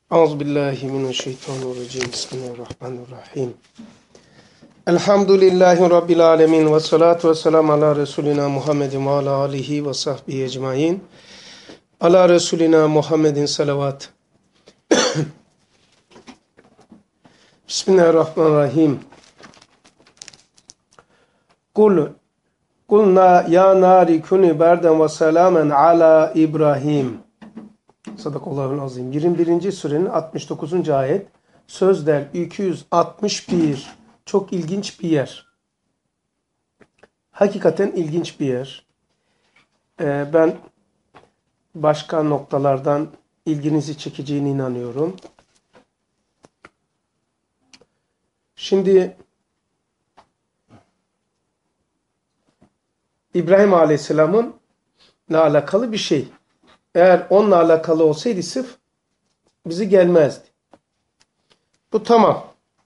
Euzubillahimineşşeytanirracim. Bismillahirrahmanirrahim. Elhamdülillahi Rabbil alemin. Ve salatu ve selamu ala Resulina Muhammedin ve ala alihi ve sahbihi ecmain. Ala Resulina Muhammedin salavat. Bismillahirrahmanirrahim. Kulna ya nari kuni berden ve selamen ala İbrahim. Sadakallahul azim. 21. surenin 69. ayet. Sözler 261. Çok ilginç bir yer. Hakikaten ilginç bir yer. Ben başka noktalardan ilginizi çekeceğine inanıyorum. Şimdi İbrahim Aleyhisselam'ın alakalı bir şey. Eğer onunla alakalı olsaydı sırf bizi gelmezdi. Bu tamam.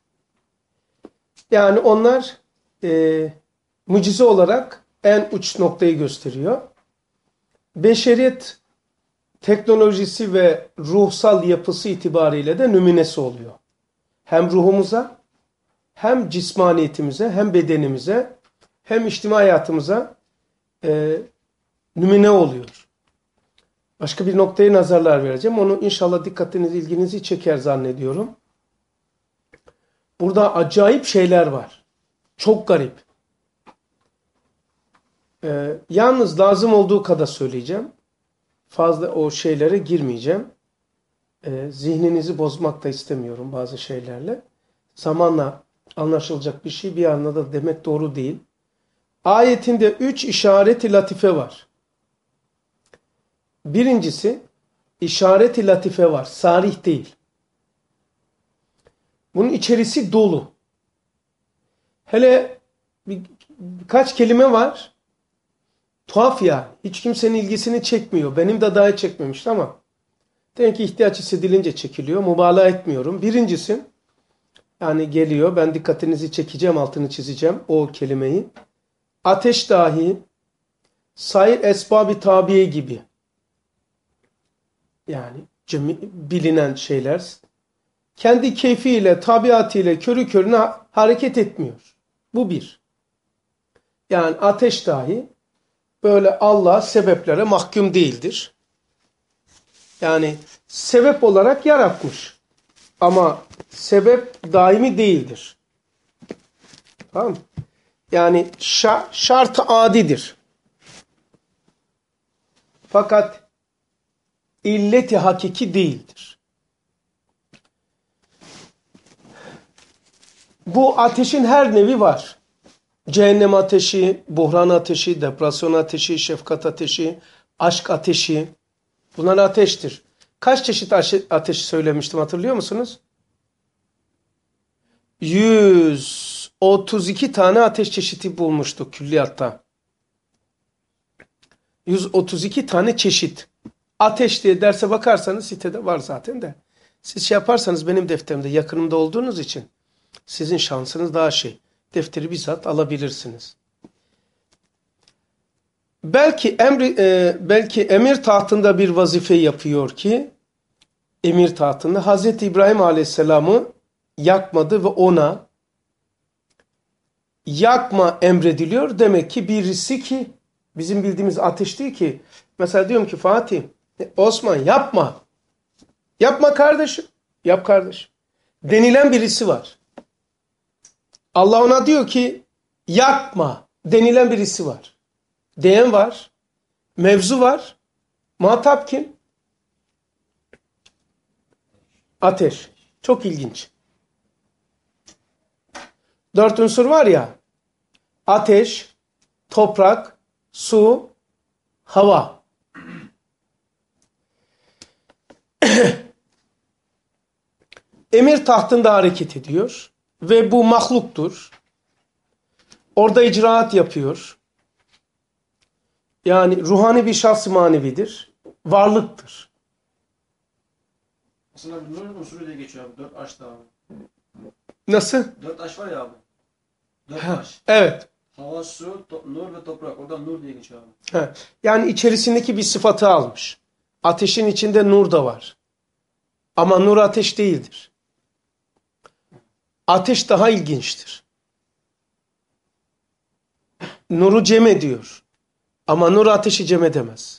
Yani onlar mucize olarak en uç noktayı gösteriyor. Beşeriyet teknolojisi ve ruhsal yapısı itibariyle de nümunesi oluyor. Hem ruhumuza, hem cismaniyetimize, hem bedenimize, hem içtimai hayatımıza numune oluyor. Başka bir noktaya nazarlar vereceğim. Onu inşallah dikkatinizi, ilginizi çeker zannediyorum. Burada acayip şeyler var. Çok garip. Yalnız lazım olduğu kadar söyleyeceğim. Fazla o şeylere girmeyeceğim. Zihninizi bozmak da istemiyorum bazı şeylerle. Zamanla anlaşılacak bir şey bir anda da demek doğru değil. Ayetinde 3 işaret-i latife var. Birincisi işaret-i latife var. Sarih değil. Bunun içerisi dolu. Hele birkaç kelime var. Tuhaf ya. Hiç kimsenin ilgisini çekmiyor. Benim de daha çekmemişti ama demek ki ihtiyaç hissedilince çekiliyor. Mübalağa etmiyorum. Birincisi yani geliyor. Ben dikkatinizi çekeceğim, altını çizeceğim o kelimeyi. Ateş dahi sair esbab-ı tabiye gibi. Yani bilinen şeyler kendi keyfiyle, tabiatıyla körü körüne hareket etmiyor. Bu bir. Yani ateş dahi böyle Allah sebeplere mahkum değildir. Yani sebep olarak yaratmış. Ama sebep daimi değildir. Tamam mı? Yani şart-ı adidir. Fakat illeti hakiki değildir. Bu ateşin her nevi var. Cehennem ateşi, buhran ateşi, depresyon ateşi, şefkat ateşi, aşk ateşi. Bunlar ateştir. Kaç çeşit ateş söylemiştim hatırlıyor musunuz? 132 tane ateş çeşidi bulmuştuk külliyatta. 132 tane çeşit. Ateş diye derse bakarsanız sitede var zaten de. Siz şey yaparsanız benim defterimde yakınımda olduğunuz için sizin şansınız daha şey. Defteri bizzat alabilirsiniz. Belki emir tahtında bir vazife yapıyor ki emir tahtında Hazreti İbrahim Aleyhisselam'ı yakmadı ve ona yakma emrediliyor. Demek ki birisi ki bizim bildiğimiz ateş değil ki. Mesela diyorum ki Fatih, Osman yapma. Yapma kardeşim. Yap kardeşim. Denilen birisi var. Allah ona diyor ki yakma denilen birisi var. Diyen var. Mevzu var. Muhatap kim? Ateş. Çok ilginç. 4 unsur var ya. Ateş, toprak, su, hava. Emir tahtında hareket ediyor. Ve bu mahluktur. Orada icraat yapıyor. Yani ruhani bir şahs-ı manevidir. Varlıktır. Aslında nur unsuru diye geçiyor abi. 4 aş da abi. Nasıl? 4 aş var ya abi. 4 aş. Evet. Hava, su, nur ve toprak. Oradan nur diye geçiyor abi. Yani içerisindeki bir sıfatı almış. Ateşin içinde nur da var. Ama nur ateş değildir. Ateş daha ilginçtir. Nuru cem ediyor. Ama nur ateşi cem edemez.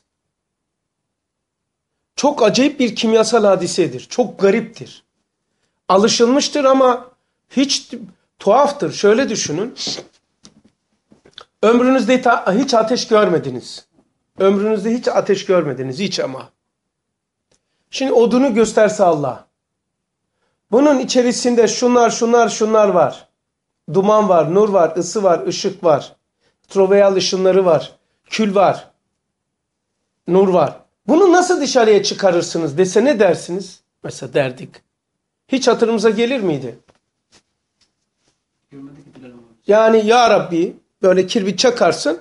Çok acayip bir kimyasal hadisedir. Çok gariptir. Alışılmıştır ama hiç tuhaftır. Şöyle düşünün. Ömrünüzde hiç ateş görmediniz. Ömrünüzde hiç ateş görmediniz. Hiç ama. Şimdi odunu gösterse Allah. Bunun içerisinde şunlar var. Duman var, nur var, ısı var, ışık var. Troveyal ışınları var. Kül var. Nur var. Bunu nasıl dışarıya çıkarırsınız dese ne dersiniz? Mesela derdik. Hiç hatırımıza gelir miydi? Görmedik ki bilelim. Yani ya Rabbi böyle kirbit çakarsın.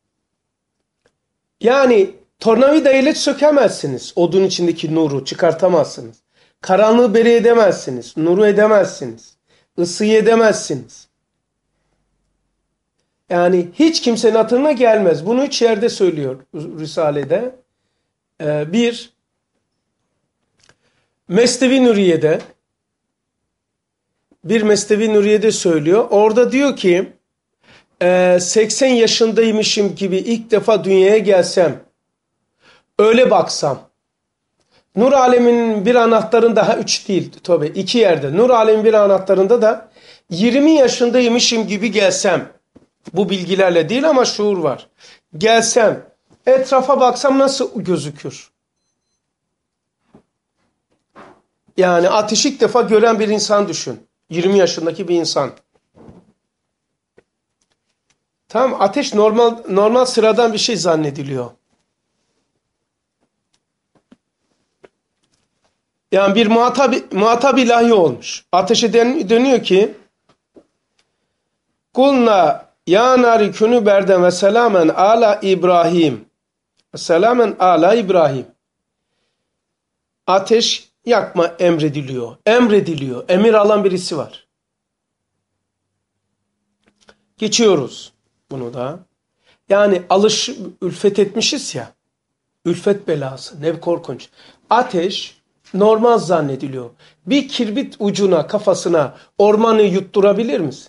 Yani tornavida ile sökemezsiniz. Odun içindeki nuru çıkartamazsınız. Karanlığı beri edemezsiniz. Nuru edemezsiniz. Isıyı edemezsiniz. Yani hiç kimsenin hatırına gelmez. Bunu üç yerde söylüyor Risale'de. Bir, Mesnevi Nuriye'de. Bir Mesnevi Nuriye'de söylüyor. Orada diyor ki 80 yaşındaymışım gibi ilk defa dünyaya gelsem, öyle baksam, nur aleminin bir anahtarında, daha 3 değil tabii 2 yerde, nur alemin bir anahtarında da 20 yaşındaymışım gibi gelsem, bu bilgilerle değil ama şuur var, gelsem, etrafa baksam nasıl gözükür? Yani ateşi ilk defa gören bir insan düşün. 20 yaşındaki bir insan. Tamam, ateş normal sıradan bir şey zannediliyor. Yani bir muhatap ilahi olmuş. Ateşe dönüyor ki Kulna ya nari künü berden ve selamen ala İbrahim. Selamen ala İbrahim. Ateş yakma emrediliyor. Emrediliyor. Emir alan birisi var. Geçiyoruz bunu da. Yani ülfet etmişiz ya. Ülfet belası. Ne korkunç. Ateş normal zannediliyor. Bir kirbit ucuna, kafasına ormanı yutturabilir misin?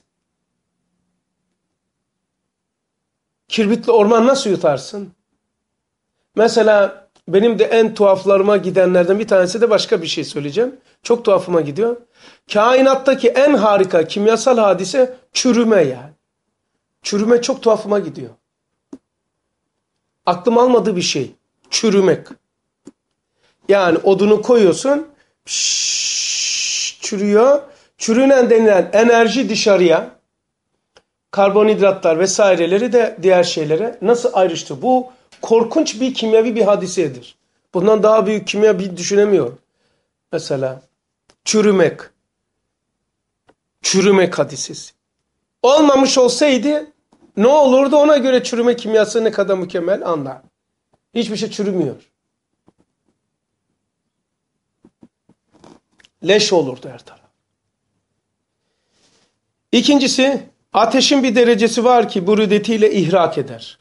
Kirbitli orman nasıl yutarsın? Mesela benim de en tuhaflarıma gidenlerden bir tanesi de başka bir şey söyleyeceğim. Çok tuhafıma gidiyor. Kainattaki en harika kimyasal hadise çürüme yani. Çürüme çok tuhafıma gidiyor. Aklım almadığı bir şey. Çürümek. Yani odunu koyuyorsun, çürüyor. Çürünen denilen enerji dışarıya, karbonhidratlar vesaireleri de diğer şeylere nasıl ayrıştı? Bu korkunç bir kimyavi bir hadisedir. Bundan daha büyük kimya bir düşünemiyorum. Mesela çürümek. Çürümek hadisesi. Olmamış olsaydı ne olurdu, ona göre çürüme kimyası ne kadar mükemmel anlar. Hiçbir şey çürümüyor. Leş olurdu her taraf. İkincisi, ateşin bir derecesi var ki burudetiyle ihrak eder.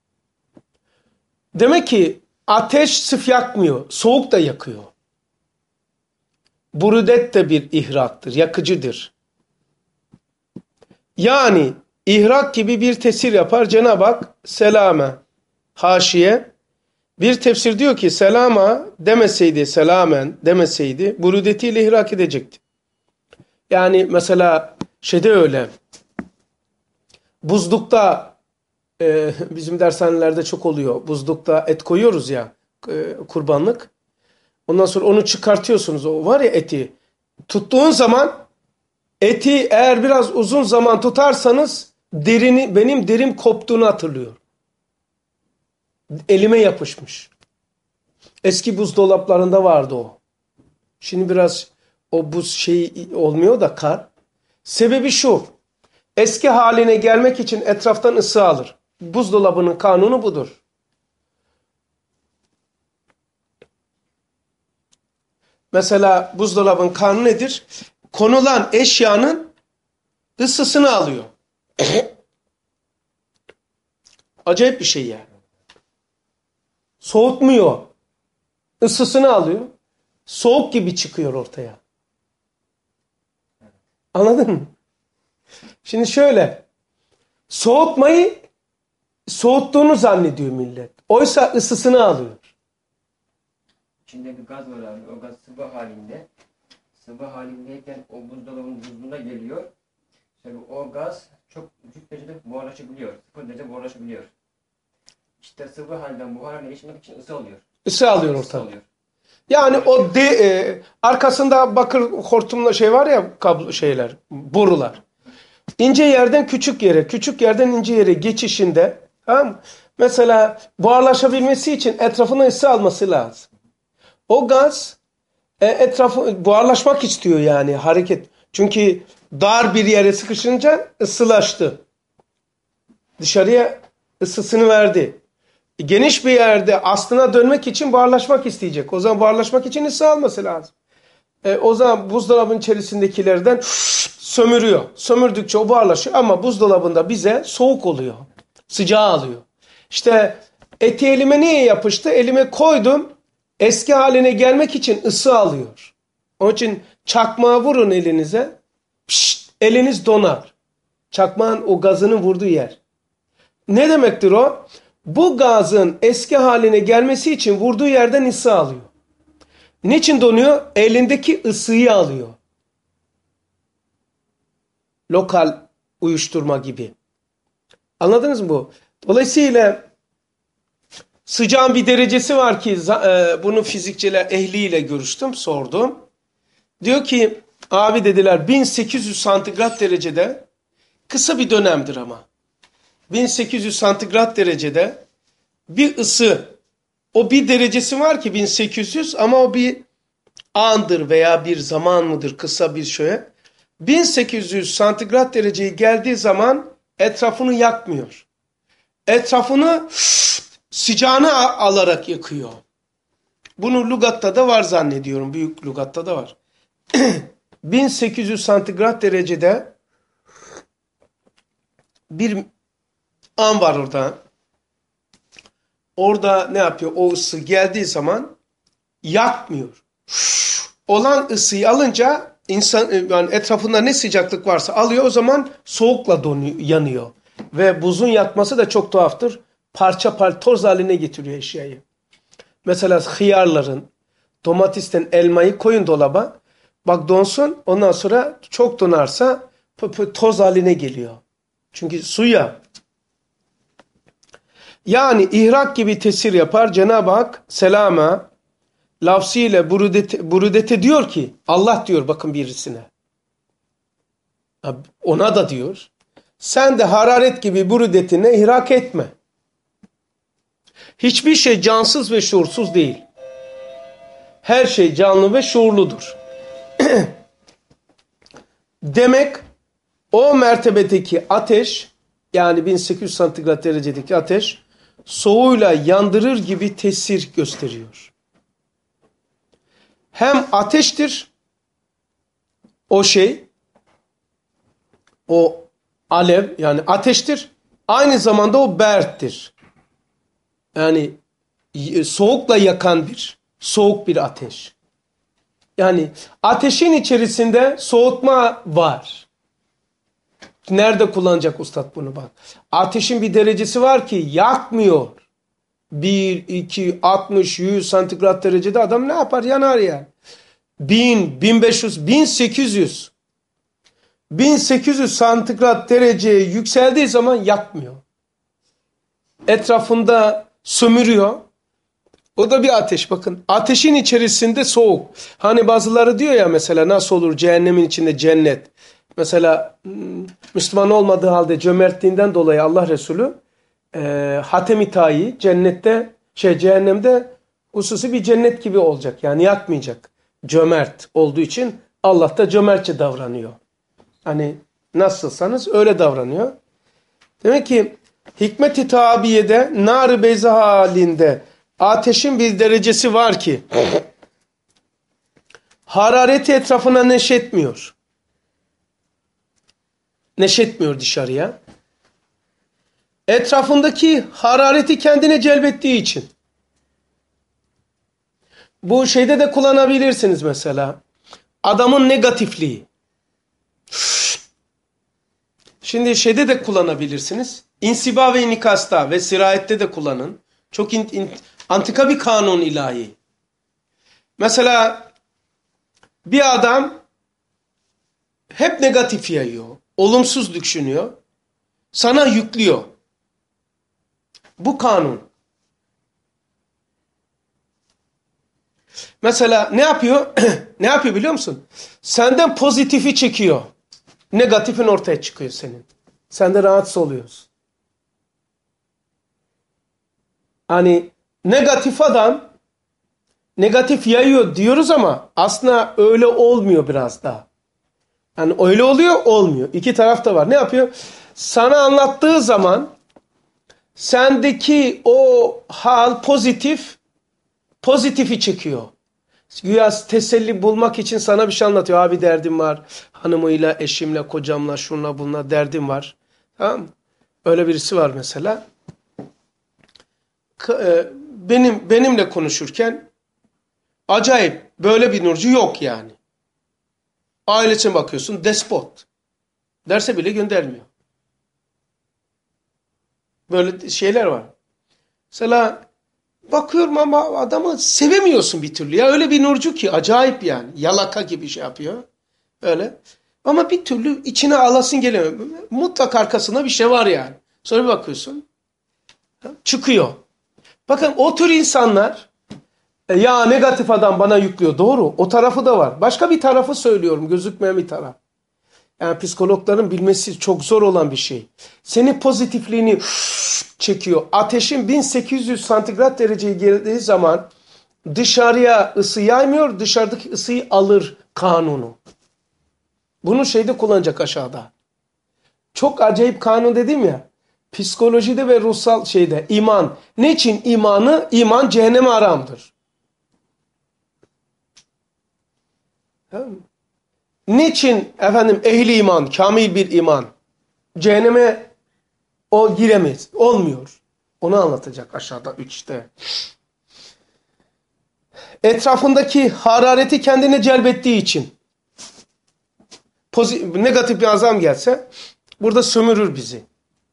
Demek ki ateş sırf yakmıyor, soğuk da yakıyor. Burudet de bir ihraktır, yakıcıdır. Yani ihrak gibi bir tesir yapar. Cenab-ı Hak selame, haşiye. Bir tefsir diyor ki selama demeseydi, selamen demeseydi burudetiyle ihrak edecekti. Yani mesela şeyde öyle. Buzlukta bizim dershanelerde çok oluyor. Buzlukta et koyuyoruz ya, kurbanlık. Ondan sonra onu çıkartıyorsunuz. O var ya eti. Tuttuğun zaman eti eğer biraz uzun zaman tutarsanız benim derim koptuğunu hatırlıyor. Elime yapışmış. Eski buzdolaplarında vardı o. Şimdi biraz o buz şey olmuyor da kar. Sebebi şu. Eski haline gelmek için etraftan ısı alır. Buzdolabının kanunu budur. Mesela buzdolabının kanunu nedir? Konulan eşyanın ısısını alıyor. Acayip bir şey yani. Soğutmuyor. Isısını alıyor. soğuk gibi çıkıyor ortaya. Anladın mı? Şimdi şöyle, soğutmayı soğuttuğunu zannediyor millet. Oysa ısısını alıyor. İçinde bir gaz var abi. O gaz sıvı halinde. Sıvı halindeyken o buzdolabının buzluğuna geliyor. Tabii o gaz çok düşük derecede buharlaşabiliyor. 0 derece buharlaşabiliyor. İşte sıvı halden buhara geçmek için ısı alıyor. Isı alıyor Isı ortadan. alıyor. Yani o arkasında bakır hortumla şey var ya, kablo şeyler, borular. İnce yerden küçük yere, küçük yerden ince yere geçişinde, tamam mı? Mesela buharlaşabilmesi için etrafına ısı alması lazım. O gaz etrafı buharlaşmak istiyor, yani hareket. Çünkü dar bir yere sıkışınca ısılaştı. Dışarıya ısısını verdi. Geniş bir yerde aslına dönmek için buharlaşmak isteyecek. O zaman buharlaşmak için ısı alması lazım. O zaman buzdolabının içerisindekilerden sömürüyor. Sömürdükçe o buharlaşıyor ama buzdolabında bize soğuk oluyor. Sıcağı alıyor. İşte eti elime niye yapıştı? Elime koydum. Eski haline gelmek için ısı alıyor. Onun için çakmağı vurun elinize. Eliniz donar. Çakmağın o gazını vurduğu yer. Ne demektir o? Bu gazın eski haline gelmesi için vurduğu yerden ısı alıyor. Niçin donuyor? Elindeki ısıyı alıyor. Lokal uyuşturma gibi. Anladınız mı bu? Dolayısıyla sıcağın bir derecesi var ki bunu fizikçiler ehliyle görüştüm, sordum. Diyor ki abi dediler 1800 santigrat derecede, kısa bir dönemdir ama. 1800 santigrat derecede bir ısı, o bir derecesi var ki 1800 ama o bir andır veya bir zaman mıdır, kısa bir şöyle. 1800 santigrat dereceye geldiği zaman etrafını yakmıyor. Etrafını sıcağını alarak yakıyor. Bunu lügatta da var zannediyorum. Büyük lügatta da var. 1800 santigrat derecede bir an var orada. Orada ne yapıyor? O ısı geldiği zaman yakmıyor. Olan ısıyı alınca insan, yani etrafında ne sıcaklık varsa alıyor, o zaman soğukla donuyor, yanıyor. Ve buzun yakması da çok tuhaftır. Parça parça toz haline getiriyor eşyayı. Mesela hıyarların, domatesten elmayı koyun dolaba. Bak donsun, ondan sonra çok donarsa toz haline geliyor. Çünkü suya. Yani ihrak gibi tesir yapar. Cenab-ı Hak selama lafzıyla burudete diyor ki, Allah diyor bakın birisine. Ona da diyor. Sen de hararet gibi burudetine ihrak etme. Hiçbir şey cansız ve şuursuz değil. Her şey canlı ve şuurludur. Demek o mertebedeki ateş, yani 1800 santigrat derecedeki ateş soğuğuyla yandırır gibi tesir gösteriyor. Hem ateştir o şey, o alev, yani ateştir, aynı zamanda o berttir. Yani soğukla yakan soğuk bir ateş. Yani ateşin içerisinde soğutma var. Nerede kullanacak ustad bunu bak. Ateşin bir derecesi var ki yakmıyor. 1, 2, 60, 100 santigrat derecede adam ne yapar? Yanar yani. 1000, 1500, 1800. 1800 santigrat dereceye yükseldiği zaman yakmıyor. Etrafında sömürüyor. O da bir ateş, bakın. Ateşin içerisinde soğuk. Hani bazıları diyor ya mesela, nasıl olur cehennemin içinde cennet. Mesela Müslüman olmadığı halde cömertliğinden dolayı Allah Resulü Hatem-i Tayi cehennemde hususi bir cennet gibi olacak. Yani yakmayacak. Cömert olduğu için Allah da cömertçe davranıyor. Hani nasılsanız öyle davranıyor. Demek ki hikmet-i tabiyede nar-ı beyza halinde ateşin bir derecesi var ki harareti etrafına neşetmiyor. Neşetmiyor dışarıya. Etrafındaki harareti kendine celbettiği için. Bu şeyde de kullanabilirsiniz mesela. Adamın negatifliği. Şimdi şeyde de kullanabilirsiniz. İnsiba ve inikasta ve sirayette de kullanın. Çok antika bir kanun ilahi. Mesela bir adam hep negatif yayıyor. Olumsuz düşünüyor. Sana yüklüyor. Bu kanun. Mesela ne yapıyor? Ne yapıyor biliyor musun? Senden pozitifi çekiyor. Negatifin ortaya çıkıyor senin. Sen de rahatsız oluyorsun. Hani negatif adam negatif yayıyor diyoruz ama aslında öyle olmuyor biraz daha. Yani öyle oluyor, olmuyor. İki taraf da var. Ne yapıyor? Sana anlattığı zaman sendeki o hal pozitifi çekiyor. Güya teselli bulmak için sana bir şey anlatıyor. Abi derdim var. Hanımıyla, eşimle, kocamla, şunla bununla derdim var. Tamam mı? Öyle birisi var mesela. Benimle konuşurken acayip böyle bir nurcu yok yani. Ailesine bakıyorsun despot. Derse bile göndermiyor. Böyle şeyler var. Mesela bakıyorum ama adamı sevemiyorsun bir türlü. Ya öyle bir nurcu ki acayip yani. Yalaka gibi şey yapıyor. Öyle. Ama bir türlü içine alasın gelemiyor. Mutlak arkasında bir şey var yani. Sonra bir bakıyorsun. Çıkıyor. Bakın o tür insanlar ya negatif adam bana yüklüyor. Doğru. O tarafı da var. Başka bir tarafı söylüyorum. Gözükmeyen bir taraf. Yani psikologların bilmesi çok zor olan bir şey. Senin pozitifliğini çekiyor. Ateşin 1800 santigrat dereceye geldiği zaman dışarıya ısı yaymıyor, dışarıdaki ısıyı alır kanunu. Bunu şeyde kullanacak aşağıda. Çok acayip kanun dedim ya. Psikolojide ve ruhsal şeyde iman. Ne için imanı? İman cehenneme haramdır. Tamam mı? Niçin efendim ehli iman, kamil bir iman? Cehenneme o giremez, olmuyor. Onu anlatacak aşağıda 3'te. Etrafındaki harareti kendine celbettiği için. Negatif bir azam gelse burada sömürür bizi.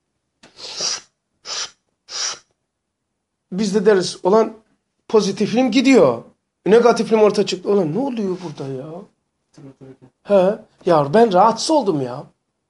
Biz de deriz olan pozitifliğim gidiyor. Negatifliğim ortaya çıktı. Ulan ne oluyor burada ya? He, ya ben rahatsız oldum ya.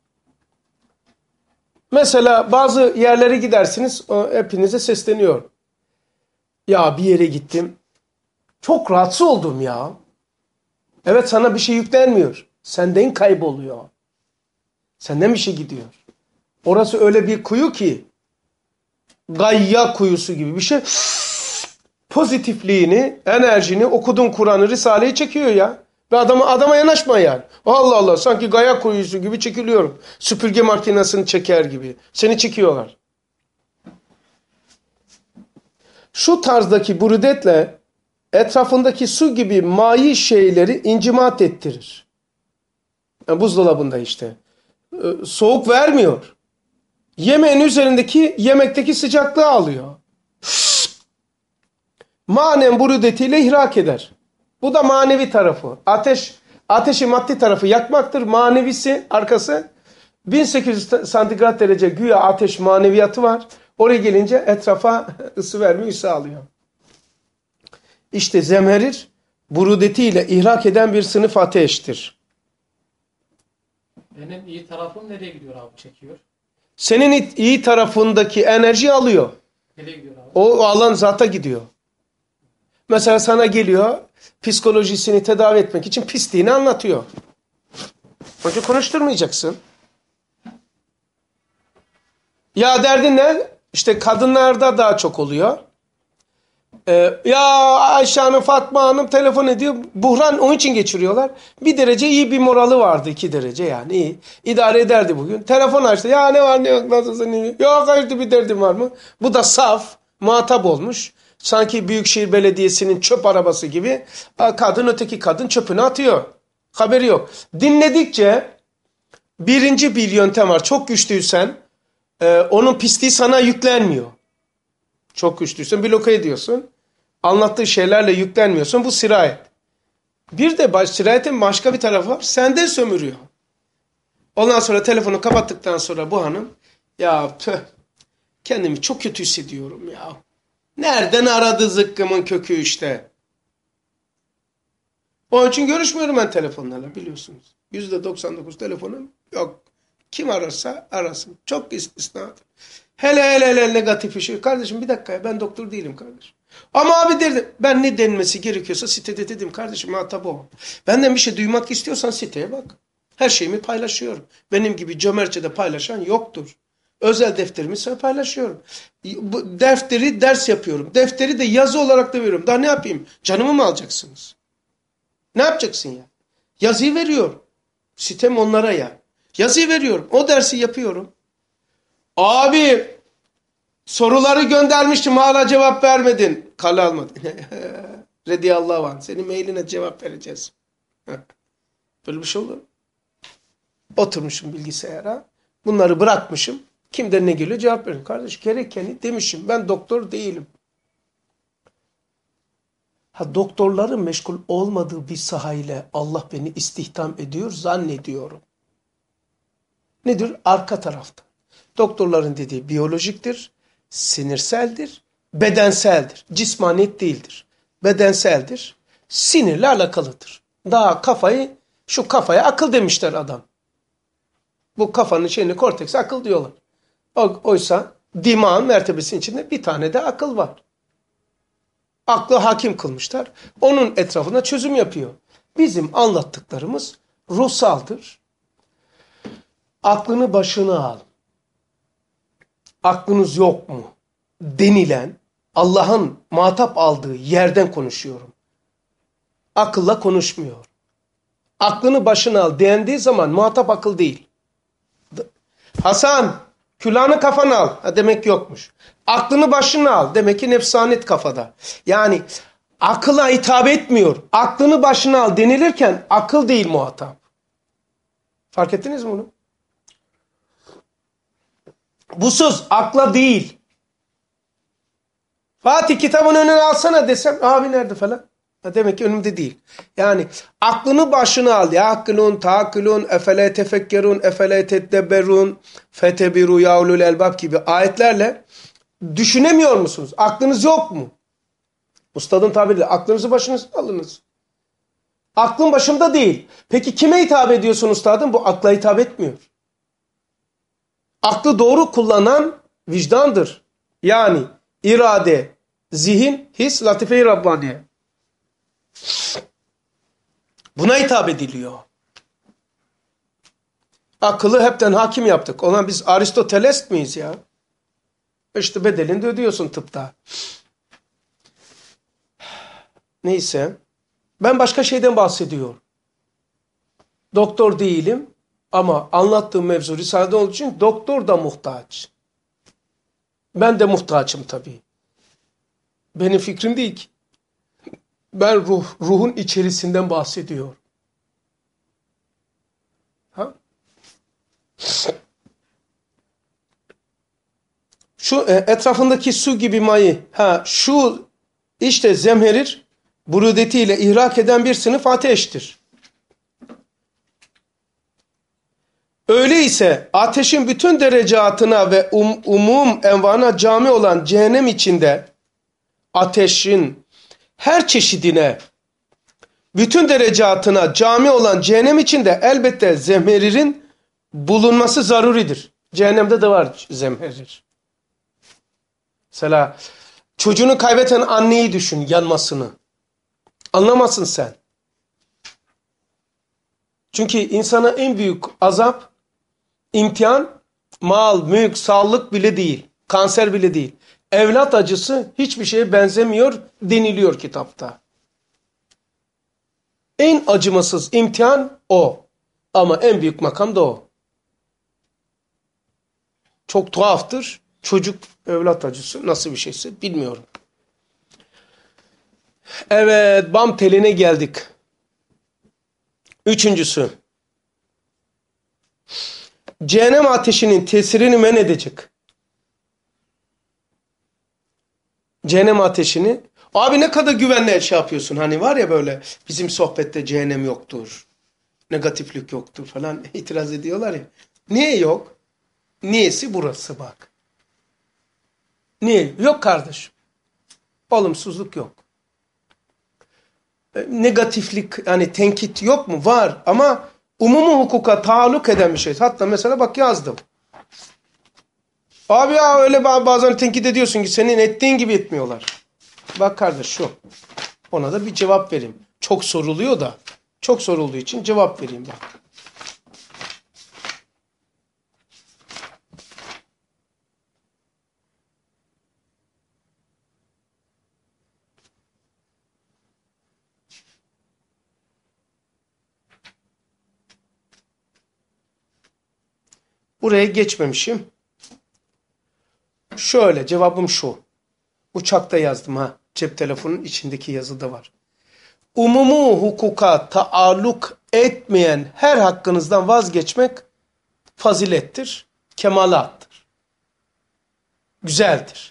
Mesela bazı yerlere gidersiniz, hepinize sesleniyor. Ya bir yere gittim, çok rahatsız oldum ya. Evet sana bir şey yüklenmiyor, senden kayboluyor. Senden bir şey gidiyor. Orası öyle bir kuyu ki, gayya kuyusu gibi bir şey. Pozitifliğini, enerjini, okudun Kur'an'ı, Risale'yi çekiyor ya. Ve adama yanaşma yani. Allah Allah sanki gaya kuyusu gibi çekiliyorum. Süpürge makinesini çeker gibi. Seni çekiyorlar. Şu tarzdaki burudetle etrafındaki su gibi mayi şeyleri incimat ettirir. Yani buzdolabında işte. Soğuk vermiyor. Yemeğin üzerindeki yemekteki sıcaklığı alıyor. Manen burudetiyle ihrak eder. Bu da manevi tarafı. Ateşi maddi tarafı yakmaktır. Manevisi arkası 1800 santigrat derece güya ateş maneviyatı var. Oraya gelince etrafa ısı vermeyi sağlıyor. İşte zemherir burudetiyle ihrak eden bir sınıf ateştir. Benim iyi tarafım nereye gidiyor abi çekiyor? Senin iyi tarafındaki enerji alıyor. Nereye gidiyor abi? O alan zata gidiyor. Mesela sana geliyor, psikolojisini tedavi etmek için pisliğini anlatıyor. Onun için konuşturmayacaksın. Ya derdin ne? İşte kadınlarda daha çok oluyor. Ya Ayşe Hanım, Fatma Hanım telefon ediyor. Buhran onun için geçiriyorlar. Bir derece iyi bir morali vardı. 2 derece yani iyi. İdare ederdi bugün. Telefon açtı. Ya ne var ne yok nasılsın? Yok hayır bir derdim var mı? Bu da saf. Muhatap olmuş. Sanki Büyükşehir Belediyesi'nin çöp arabası gibi kadın öteki kadın çöpünü atıyor. Haberi yok. Dinledikçe birinci bir yöntem var. Çok güçlüysen onun pisliği sana yüklenmiyor. Çok güçlüysen bloke ediyorsun. anlattığı şeylerle yüklenmiyorsun. Bu sirayet. Bir de sirayetin başka bir tarafı var. Senden sömürüyor. Ondan sonra telefonu kapattıktan sonra bu hanım ya tüh, kendimi çok kötü hissediyorum ya. Nereden aradı zıkkımın kökü işte. Onun için görüşmüyorum ben telefonlarla biliyorsunuz. %99 telefonum yok. Kim ararsa arasın. Çok istisnadır. Hele negatif işi. Kardeşim bir dakika ya ben doktor değilim kardeşim. Ama abi derdim ben ne denmesi gerekiyorsa sitede dedim kardeşim muhatap o. Benden bir şey duymak istiyorsan siteye bak. Her şeyimi paylaşıyorum. Benim gibi cömertçe de paylaşan yoktur. Özel defterimi sana paylaşıyorum. Bu defteri ders yapıyorum. Defteri de yazı olarak da veriyorum. Daha ne yapayım? Canımı mı alacaksınız? Ne yapacaksın ya? Yazıyı veriyorum. Sitem onlara ya. Yazıyı veriyorum. O dersi yapıyorum. Abi soruları göndermiştim hala cevap vermedin. Kale almadın. Rediyallahu anh. Senin mailine cevap vereceğiz. Böyle bir şey olur. Oturmuşum bilgisayara. Bunları bırakmışım. Kimden ne geliyor cevap veriyorum. Kardeş gerekeni demişim. Ben doktor değilim. Doktorların meşgul olmadığı bir sahayla Allah beni istihdam ediyor zannediyorum. Nedir? Arka tarafta. Doktorların dediği biyolojiktir, sinirseldir, bedenseldir. Cismaniyet değildir. Bedenseldir. Sinirle alakalıdır. Daha şu kafaya akıl demişler adam. Bu kafanın şeyini korteks akıl diyorlar. Oysa dimağın mertebesinin içinde bir tane de akıl var. Aklı hakim kılmışlar. Onun etrafına çözüm yapıyor. Bizim anlattıklarımız ruhsaldır. Aklını başına al. Aklınız yok mu? Denilen Allah'ın muhatap aldığı yerden konuşuyorum. Akılla konuşmuyor. Aklını başına al dendiği zaman muhatap akıl değil. Hasan külahını kafana al. Demek yokmuş. Aklını başına al. Demek ki nefsaniyet kafada. Yani akıla hitap etmiyor. Aklını başına al denilirken akıl değil muhatap. Fark ettiniz mi bunu? Bu söz akla değil. Fatih kitabın önüne alsana desem abi nerede falan. Demek ki önümde değil. Yani aklını başına al. Ya'kilun, ta'kilun, efele tefekkerun, efele teddebberun, fetebiru ya ulul elbab gibi ayetlerle düşünemiyor musunuz? Aklınız yok mu? Ustadın tabiriyle aklınızı başınıza alınız. Aklın başımda değil. Peki kime hitap ediyorsun ustadın? Bu akla hitap etmiyor. Aklı doğru kullanan vicdandır. Yani irade, zihin, his, latife-i Rabbaniye. Buna hitap ediliyor. Akıllı hepten hakim yaptık. Olan biz Aristoteles miyiz ya? İşte bedelini de ödüyorsun tıpta. Neyse. Ben başka şeyden bahsediyorum. Doktor değilim ama anlattığım mevzu Risale'de olduğu için doktor da muhtaç. Ben de muhtaçım tabii. Benim fikrim değil ki. Ben ruhun içerisinden bahsediyorum. Ha? Şu etrafındaki su gibi mayı, şu işte zemherir, burudetiyle ihrak eden bir sınıf ateştir. Öyleyse ateşin bütün derecatına ve umum envana cami olan cehennem içinde ateşin her çeşidine, bütün derecatına cami olan cehennem içinde elbette zemheririn bulunması zaruridir. Cehennemde de var zemherir. Mesela çocuğunu kaybeden anneyi düşün, yanmasını. Anlamazsın sen. Çünkü insana en büyük azap, imtihan, mal, mülk, sağlık bile değil. Kanser bile değil. Evlat acısı hiçbir şeye benzemiyor deniliyor kitapta. En acımasız imtihan o. Ama en büyük makam da o. Çok tuhaftır. Çocuk evlat acısı nasıl bir şeyse bilmiyorum. Evet, bam teline geldik. Üçüncüsü. Cehennem ateşinin tesirini men edecek. Cehennem ateşini Abi ne kadar güvenle şey yapıyorsun. Hani var ya böyle bizim sohbette cehennem yoktur. Negatiflik yoktur falan itiraz ediyorlar ya. Niye yok? Niyesi burası bak. Niye? Yok kardeşim. Olumsuzluk yok. Negatiflik yani tenkit yok mu? Var ama umumu hukuka taalluk eden bir şey. Hatta mesela bak yazdım. Abi ya öyle bazen tenkit ediyorsun ki senin ettiğin gibi etmiyorlar. Bak kardeş şu. Ona da bir cevap vereyim. Çok soruluyor da. Çok sorulduğu için cevap vereyim bak. Buraya geçmemişim. Şöyle cevabım şu. Uçakta yazdım ha. Cep telefonunun içindeki yazıda var. Umumu hukuka taalluk etmeyen her hakkınızdan vazgeçmek fazilettir, kemalattır. Güzeldir.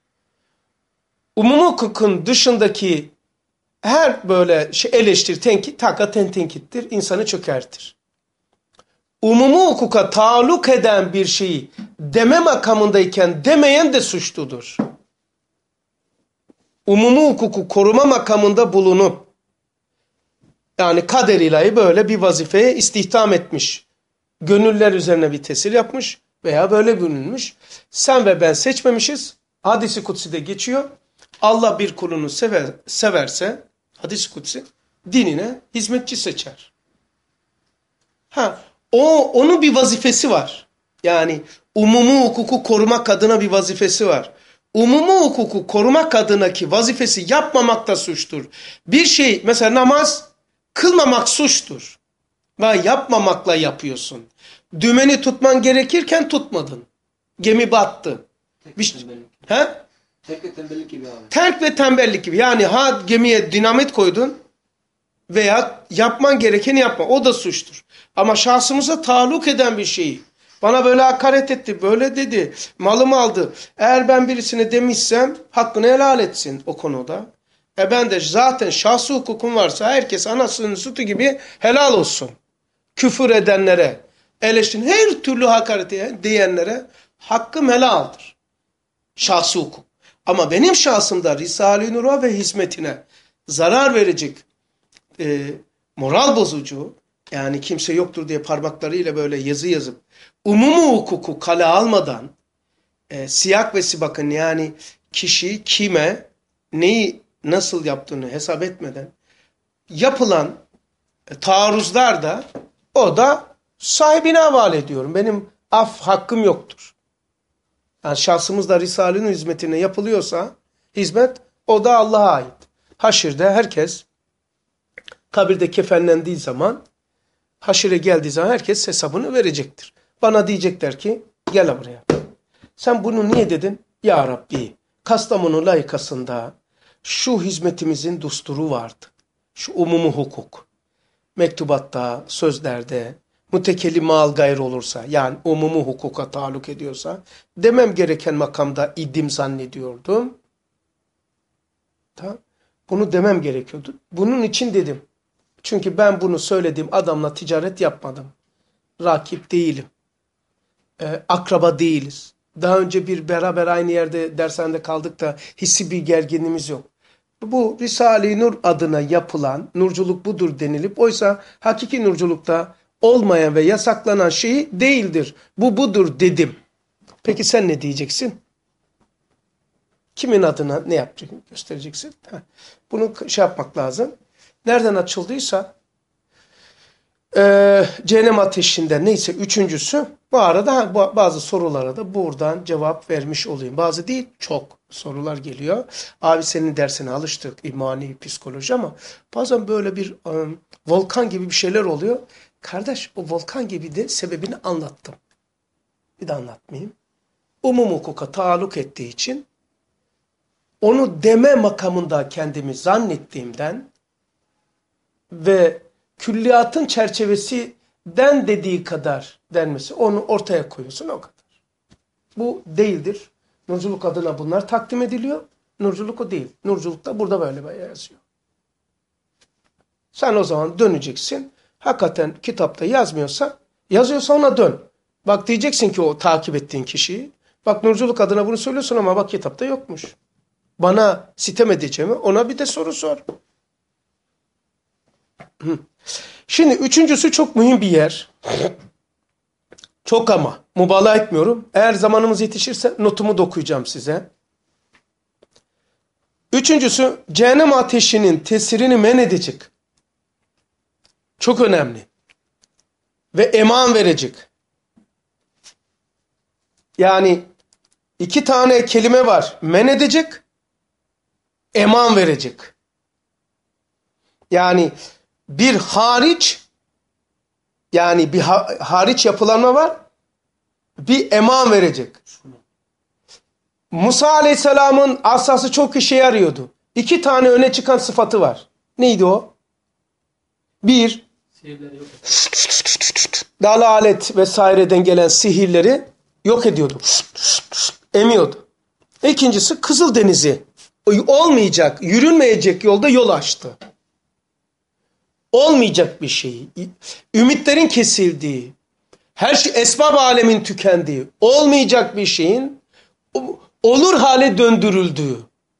Umumu hukukun dışındaki her böyle eleştiri, tenkit, hakikaten tenkittir, insanı çökertir. Umumu hukuka taalluk eden bir şeyi deme makamındayken demeyen de suçludur. Umumu hukuku koruma makamında bulunup yani kader ilahi böyle bir vazifeye istihdam etmiş. Gönüller üzerine bir tesir yapmış veya böyle bölünmüş. Sen ve ben seçmemişiz. Hadis-i kutsi'de geçiyor. Allah bir kulunu severse hadis-i kutsi dinine hizmetçi seçer. Onun bir vazifesi var. Yani umumu hukuku korumak adına bir vazifesi var. Umumu hukuku korumak adınaki vazifesi yapmamak da suçtur. Bir şey mesela namaz kılmamak suçtur. Ve yapmamakla yapıyorsun. Dümeni tutman gerekirken tutmadın. Gemi battı. Terk ve tembellik gibi abi. Terk ve tembellik gibi. Yani gemiye dinamit koydun veya yapman gerekeni yapma. O da suçtur. Ama şahsımıza taalluk eden bir şeyi. Bana böyle hakaret etti, böyle dedi, malımı aldı. Eğer ben birisine demişsem hakkını helal etsin o konuda. Ben de zaten şahsi hukukum varsa herkes anasının sütü gibi helal olsun. Küfür edenlere, her türlü hakaret diyenlere hakkım helaldir. Şahsi hukuk. Ama benim şahsımda Risale-i Nur'a ve hizmetine zarar verecek, moral bozucu, yani kimse yoktur diye parmaklarıyla böyle yazı yazıp, umumu hukuku kale almadan, siyak ve sibakın yani kişi kime, neyi nasıl yaptığını hesap etmeden yapılan taarruzlar da o da sahibine havale ediyorum. Benim hakkım yoktur. Yani şahsımızda Risale'nin hizmetine yapılıyorsa hizmet o da Allah'a ait. Haşirde herkes kabirde kefenlendiği zaman haşire geldiği zaman herkes hesabını verecektir. Bana diyecekler ki gel buraya. Sen bunu niye dedin? Ya Rabbi Kastamonu layıkasında şu hizmetimizin dusturu vardı. Şu umumu hukuk. Mektubatta, sözlerde, mütekellim mal gayr olursa yani umumu hukuka taalluk ediyorsa demem gereken makamda idim zannediyordum. Tamam. Bunu demem gerekiyordu. Bunun için dedim. Çünkü ben bunu söylediğim adamla ticaret yapmadım. Rakip değilim. Akraba değiliz. Daha önce bir beraber aynı yerde dershanede kaldık da hissi bir gerginliğimiz yok. Bu Risale-i Nur adına yapılan nurculuk budur denilip oysa hakiki nurculukta olmayan ve yasaklanan şey değildir. Bu budur dedim. Peki sen ne diyeceksin? Kimin adına ne yapacaksın? Göstereceksin. Bunu yapmak lazım. Nereden açıldıysa cehennem ateşinden neyse üçüncüsü bu arada bazı sorulara da buradan cevap vermiş olayım. Bazı değil çok sorular geliyor. Abi senin dersine alıştık imani psikoloji ama bazen böyle bir volkan gibi bir şeyler oluyor. Kardeş o volkan gibi de sebebini anlattım. Bir de anlatmayayım. Umum hukuka taalluk ettiği için onu deme makamında kendimi zannettiğimden ve külliyatın çerçevesinden dediği kadar denmesi onu ortaya koyuyorsun o kadar. Bu değildir. Nurculuk adına bunlar takdim ediliyor. Nurculuk o değil. Nurculuk da burada böyle yazıyor. Sen o zaman döneceksin. Hakikaten kitapta yazmıyorsa, yazıyorsa ona dön. Bak diyeceksin ki o takip ettiğin kişiyi. Bak nurculuk adına bunu söylüyorsun ama bak kitapta yokmuş. Bana sitem edeceğimi ona bir de soru sor. Şimdi üçüncüsü çok mühim bir yer. Çok ama mübalağa etmiyorum. Eğer zamanımız yetişirse notumu da okuyacağım size. Üçüncüsü cehennem ateşinin tesirini men edecek. Çok önemli. Ve eman verecek. Yani iki tane kelime var. Men edecek, eman verecek. Yani bir hariç, yani bir hariç yapılanma var, bir eman verecek. Musa Aleyhisselam'ın asası çok işe yarıyordu. İki tane öne çıkan sıfatı var. Neydi o? Bir, dalalet vesaireden gelen sihirleri yok ediyordu. Emiyordu. İkincisi Kızıldeniz'i olmayacak, yürünmeyecek yolda yol açtı. Olmayacak bir şeyi, ümitlerin kesildiği, her şey esbab alemin tükendiği, olmayacak bir şeyin olur hale döndürüldüğü,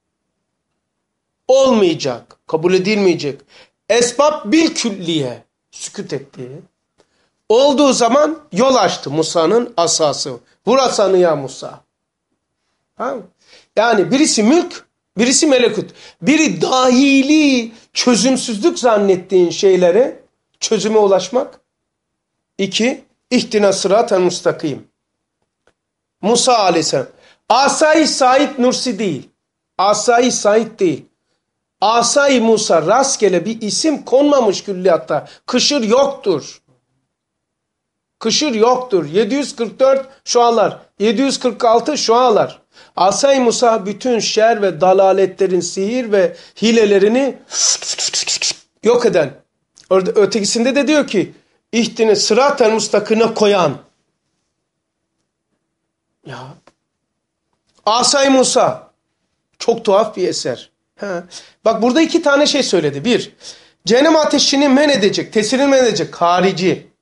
olmayacak, kabul edilmeyecek, esbab bil külliye sükut ettiği, olduğu zaman yol açtı Musa'nın asası. Vur asanı ya Musa. Ha? Yani birisi mülk, birisi melekut. Biri dahili çözümsüzlük zannettiğin şeylere çözüme ulaşmak. İki, ihtina sıraten mustakim. Musa aleyhisselam. Asay Said Nursi değil. Asay Said değil. Asay Musa rastgele bir isim konmamış külliyatta. Kışır yoktur. Kışır yoktur. 744 şualar. 746 şualar. Asay Musa bütün şer ve dalaletlerin sihir ve hilelerini yok eden. Orada ötekisinde de diyor ki ihtini sırat-ı mustakine koyan. Ya. Asay Musa. Çok tuhaf bir eser. Ha. Bak burada iki tane şey söyledi. Bir, cehennem ateşini men edecek, tesirini men edecek. Harici.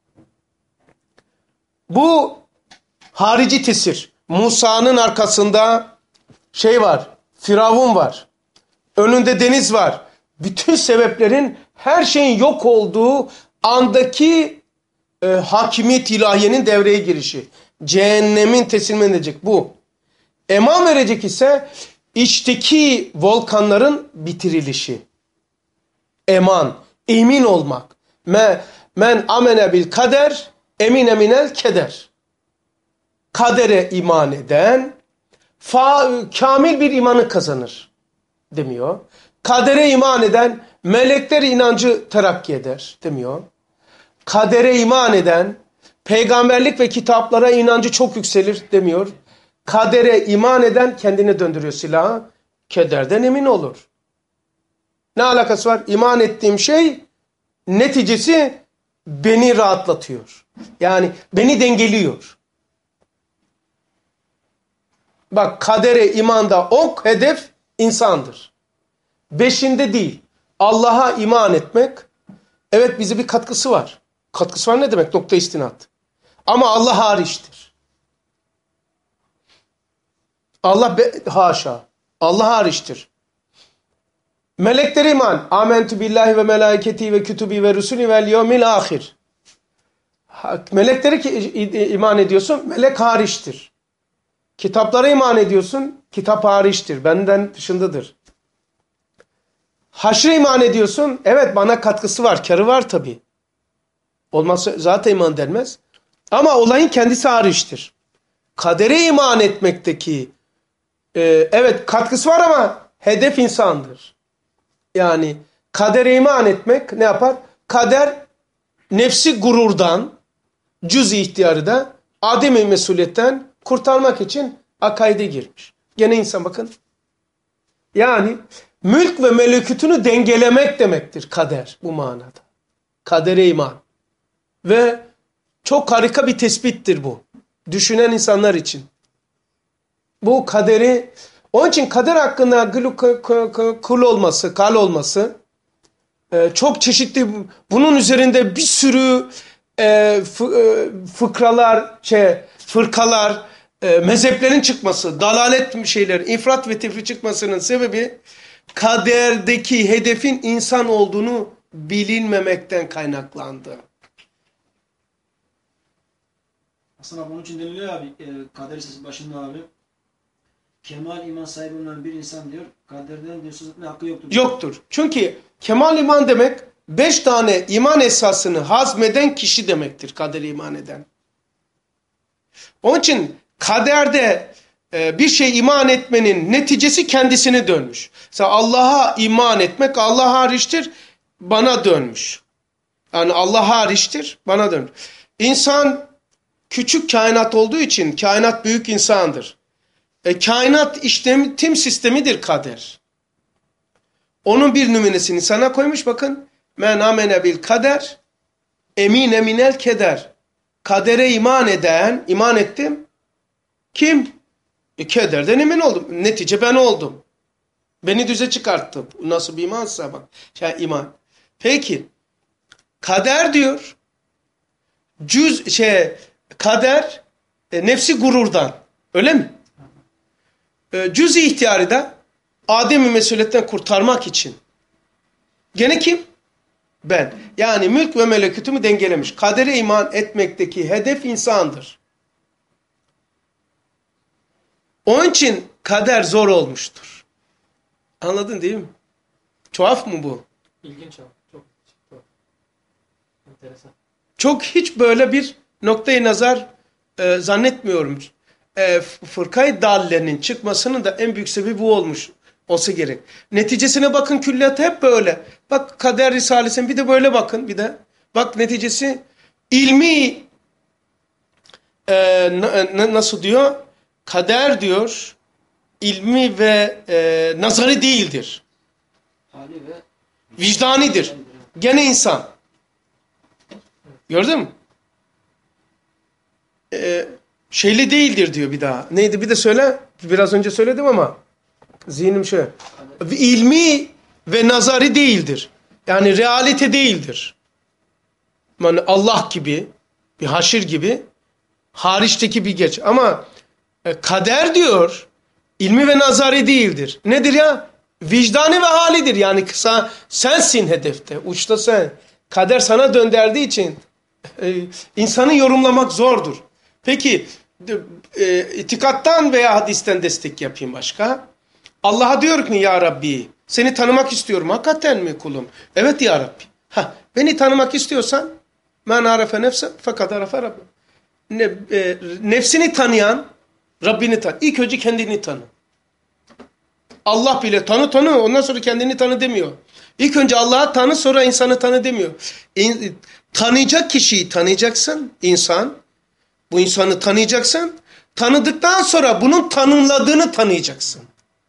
Bu harici tesir. Musa'nın arkasında şey var, Firavun var. Önünde deniz var. Bütün sebeplerin, her şeyin yok olduğu andaki hakimiyet ilahiyenin devreye girişi. Cehennemin teslim edecek bu. Eman verecek ise içteki volkanların bitirilişi. Eman, emin olmak. Men amene bil kader, emine minel keder. Kadere iman eden kamil bir imanı kazanır demiyor. Kadere iman eden melekler inancı terakki eder demiyor. Kadere iman eden peygamberlik ve kitaplara inancı çok yükselir demiyor. Kadere iman eden kendine döndürüyor silahı. Kederden emin olur. Ne alakası var? İman ettiğim şey neticesi beni rahatlatıyor. Yani beni dengeliyor. Bak kadere imanda ok hedef insandır. Beşinde değil. Allah'a iman etmek. Evet bize bir katkısı var. Katkısı var ne demek? Nokta istinat. Ama Allah hariçtir. Haşa. Allah hariçtir. Meleklere iman. Âmentü billahi ve melâiketi ve kütübi ve rusulü vel yevmil ahir. Meleklere iman ediyorsun. Melek hariçtir. Kitaplara iman ediyorsun. Kitap hariçtir. Benden dışındadır. Haşre iman ediyorsun. Evet bana katkısı var. Karı var tabii. Olmazsa zaten iman denmez. Ama olayın kendisi hariçtir. Kadere iman etmekteki evet katkısı var ama hedef insandır. Yani kadere iman etmek ne yapar? Kader nefsi gururdan, cüz-i ihtiyarı da adem-i mesuliyetten kurtarmak için akaide girmiş. Gene insan bakın. Yani mülk ve melekutunu dengelemek demektir kader bu manada. Kadere iman. Ve çok harika bir tespittir bu. Düşünen insanlar için. Bu kaderi Onun için kader hakkında kul olması, kal olması çok çeşitli. Bunun üzerinde bir sürü fırkalar, mezheplerin çıkması, dalalet şeyler, ifrat ve tefrit çıkmasının sebebi kaderdeki hedefin insan olduğunu bilinmemekten kaynaklandı. Aslında bunun için deniliyor abi, kader listesi başında abi. Kemal iman sahibi olan bir insan diyor, kaderden diyor söz etme hakkı yoktur. Yoktur. Çünkü kemal iman demek 5 tane iman esasını hazmeden kişi demektir, kadere iman eden. Onun için kaderde bir şey iman etmenin neticesi kendisine dönmüş. Mesela Allah'a iman etmek Allah hariçtir, bana dönmüş. Yani Allah hariçtir, bana dönmüş. İnsan küçük kainat olduğu için kainat büyük insandır. Kainat işletim sistemidir kader. Onun bir nümunesini sana koymuş bakın. Men amene bil kader emine minel keder. Kadere iman eden, iman ettim. Kim? Kederden emin oldum. Netice ben oldum. Beni düze çıkarttı. Nasıl bir imansa bak. İman. Peki. Kader diyor. Kader nefsi gururdan. Öyle mi? Cüz-i ihtiyarı da Adem'i mesuliyetten kurtarmak için. Gene kim? Ben. Yani mülk ve melekutümü dengelemiş. Kadere iman etmekteki hedef insandır. Onun için kader zor olmuştur. Anladın değil mi? Tuhaf mı bu? İlginç abi. Çok enteresan. Çok hiç böyle bir noktayı nazar zannetmiyorum. Fırkayı dallenin çıkmasının da en büyük sebebi bu olmuş olsa gerek. Neticesine bakın, külliyatı hep böyle. Bak kader risalesine bir de böyle bakın bir de. Bak neticesi ilmi nasıl diyor? Kader diyor ilmi ve nazari değildir. Hali ve Vicdanidir. Gene insan. Gördün mü? Şeyli değildir diyor bir daha. Neydi bir de söyle. Biraz önce söyledim ama zihnim şöyle. İlmi ve nazari değildir. Yani realite değildir. Yani Allah gibi, bir haşir gibi, hariçteki bir geç. Ama kader diyor, ilmi ve nazari değildir. Nedir ya? Vicdani ve halidir. Yani kısa sensin hedefte, uçta sen. Kader sana döndürdüğü için insanı yorumlamak zordur. Peki itikattan veya hadisten destek yapayım başka. Allah'a diyor ki ya Rabbi seni tanımak istiyorum. Hakikaten mi kulum? Evet ya Rabbi. Beni tanımak istiyorsan men arefe nefse fakat arefe Rabbi. Nefsini tanıyan Rabbini tanı. İlk önce kendini tanı. Allah bile tanı ondan sonra kendini tanı demiyor. İlk önce Allah'ı tanı sonra insanı tanı demiyor. Tanıyacak kişiyi tanıyacaksın insan. Bu insanı tanıyacaksın. Tanıdıktan sonra bunun tanımladığını tanıyacaksın.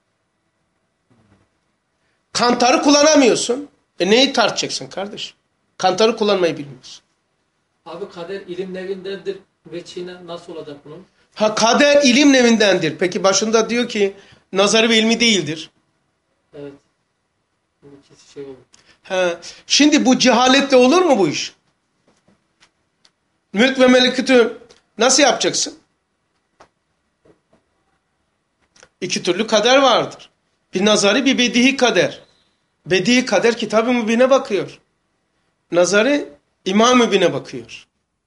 Kantarı kullanamıyorsun. Neyi tartacaksın kardeş? Kantarı kullanmayı bilmiyorsun. Abi kader ilim nevindendir. Veçhine nasıl olacak bunun? Kader ilim nevindendir. Peki başında diyor ki nazarı ve ilmi değildir. Evet. Bu ikisi şey olur. Şimdi bu cehaletle olur mu bu iş? Mülk ve melekutü nasıl yapacaksın? İki türlü kader vardır. Bir nazari bir bedihi kader. Bedihi kader kitab-ı mübine bakıyor. Nazari İmam-ı mübine bakıyor.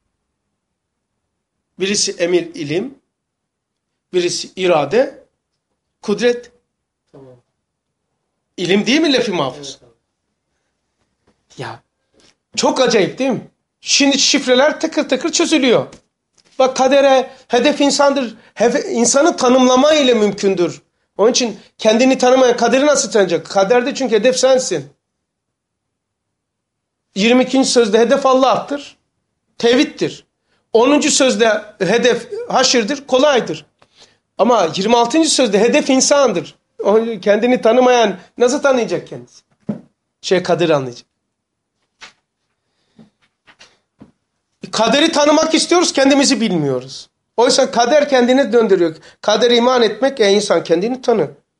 Birisi emir ilim, birisi irade, kudret. Tamam. İlim değil mi lef-i mahfuz? Evet abi. Ya çok acayip değil mi? Şimdi şifreler tıkır tıkır çözülüyor. Bak kadere hedef insandır. İnsanı tanımlama ile mümkündür. Onun için kendini tanımayan kaderi nasıl tanıyacak? Kaderde çünkü hedef sensin. 22. sözde hedef Allah'tır. Tevhiddir. 10. sözde hedef haşirdir, kolaydır. Ama 26. sözde hedef insandır. Kendini tanımayan nasıl tanıyacak kendisi? Kaderi anlayacak. Kaderi tanımak istiyoruz, kendimizi bilmiyoruz. Oysa kader kendini döndürüyor. Kadere iman etmek, insan kendini tanı.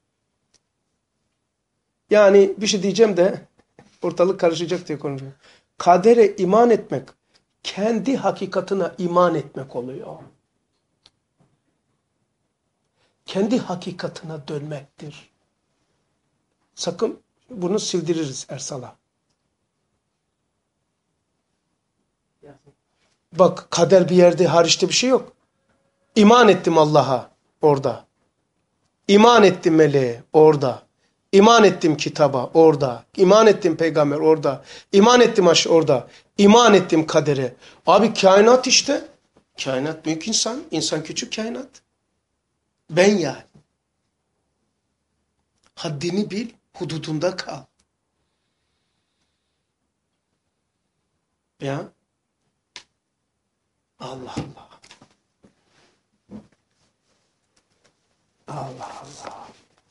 Yani bir şey diyeceğim de ortalık karışacak diye konuşuyorum. Kadere iman etmek, kendi hakikatine iman etmek oluyor. Kendi hakikatine dönmektir. Sakın bunu sildiririz Ersal'a. Bak kader bir yerde hariçte bir şey yok. İman ettim Allah'a orada. İman ettim meleğe orada. İman ettim kitaba orada. İman ettim peygamber orada. İman ettim aşk orada. İman ettim kadere. Abi kainat işte. Kainat büyük insan. İnsan küçük kainat. Ben yani. Haddini bil, hududunda kal. Ya. Allah Allah. Allah Allah.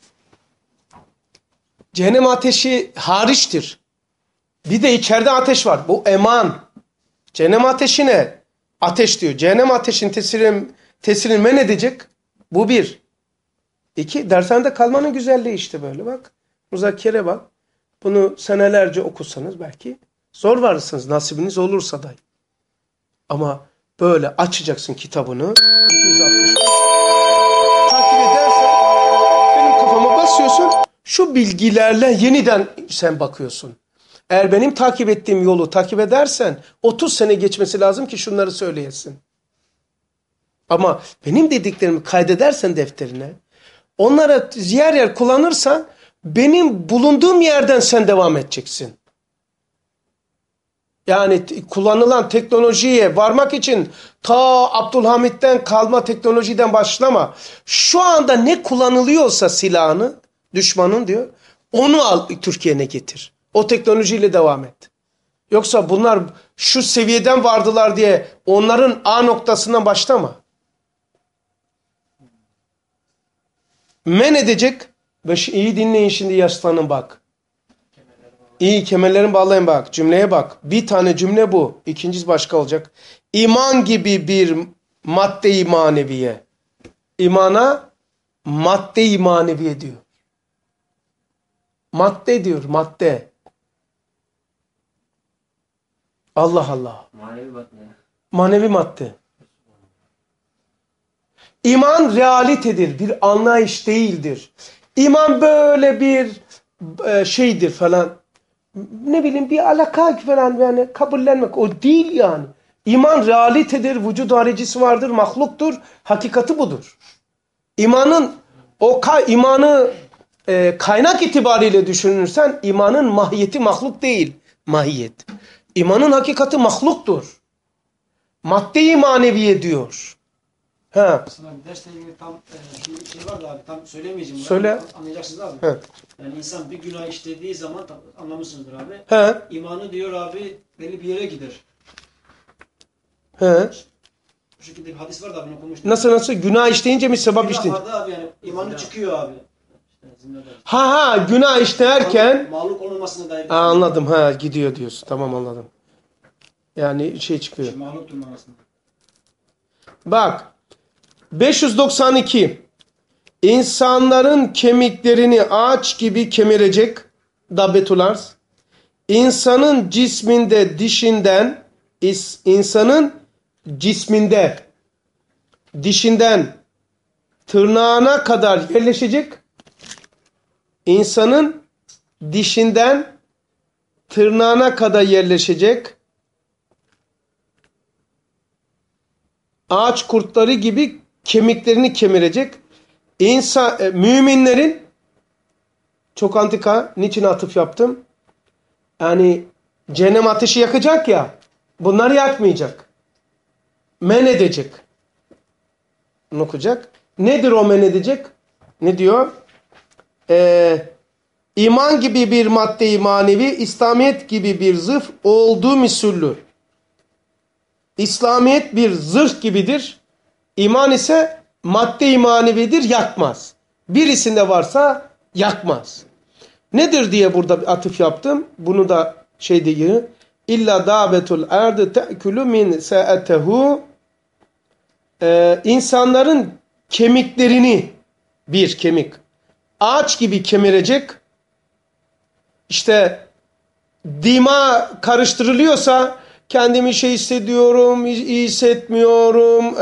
Cehennem ateşi hariçtir. Bir de içeride ateş var. Bu eman. Cehennem ateşi ne? Ateş diyor. Cehennem ateşinin tesirini men edecek. Bu bir. İki, dershanede kalmanın güzelliği işte böyle bak. Muzakkere bak. Bunu senelerce okusanız belki zor varırsınız nasibiniz olursa da. Ama böyle açacaksın kitabını. 260. Takip edersen benim kafama basıyorsun. Şu bilgilerle yeniden sen bakıyorsun. Eğer benim takip ettiğim yolu takip edersen 30 sene geçmesi lazım ki şunları söyleyesin. Ama benim dediklerimi kaydedersen defterine, onlara yer yer kullanırsan benim bulunduğum yerden sen devam edeceksin. Yani kullanılan teknolojiye varmak için ta Abdülhamit'ten kalma teknolojiden başlama. Şu anda ne kullanılıyorsa silahını, düşmanın diyor, onu al Türkiye'ne getir. O teknolojiyle devam et. Yoksa bunlar şu seviyeden vardılar diye onların A noktasından başlama. Men edecek ve iyi dinleyin şimdi yaslanın bak. İyi kemerlerini bağlayın bak. Cümleye bak. Bir tane cümle bu. İkincisi başka olacak. İman gibi bir madde-i maneviye. İmana madde-i maneviye diyor. Madde diyor. Madde. Allah Allah. Manevi madde. Manevi madde. İman realitedir. Bir anlayış değildir. İman böyle bir şeydir falan. Ne bileyim bir alaka falan yani kabullenmek o değil yani. İman realitedir, vücud haricisi vardır, mahluktur, hakikati budur. İmanın imanı kaynak itibariyle düşünürsen imanın mahiyeti mahluk değil, mahiyet. İmanın hakikati mahluktur. Madde-i maneviye diyor. Ha. Aslında dersle ilgili tam bir şey var da abi tam söylemeyeceğim. Söyle. Anlayacaksınız abi. Evet. Yani insan bir günah işlediği zaman anlamışsınızdır abi. He. İmanı diyor abi belli bir yere gider. He. Bu şekilde bir hadis var da bunu okumuştum. Nasıl? Günah işleyince mi sevap Günah işleyince? vardı abi yani imanı çıkıyor abi. Ha günah işlerken. Mağlup olmamasına dair. Anladım ha gidiyor diyorsun. Tamam anladım. Yani şey çıkıyor. Mağlup durmamasına. Bak 592 İnsanların kemiklerini ağaç gibi kemirecek Dabbetulars. İnsanın cisminde dişinden tırnağına kadar yerleşecek. İnsanın dişinden tırnağına kadar yerleşecek. Ağaç kurtları gibi kemiklerini kemirecek. Müminlerin çok antika, niçin atıf yaptım? Yani cehennem ateşi yakacak ya, bunları yakmayacak. Men edecek. Bunu okuyacak. Nedir o men edecek? Ne diyor? İman gibi bir madde-i manevi, İslamiyet gibi bir zırh olduğu misüllü. İslamiyet bir zırh gibidir. İman ise madde-i manevidir, yakmaz. Birisinde varsa yakmaz. Nedir diye burada bir atıf yaptım. Bunu da diyor. İlla davetul ardı te'külü min sa'atehu. İnsanların kemiklerini bir kemik ağaç gibi kemirecek. işte dima karıştırılıyorsa kendimi şey hissediyorum, iyi hissetmiyorum,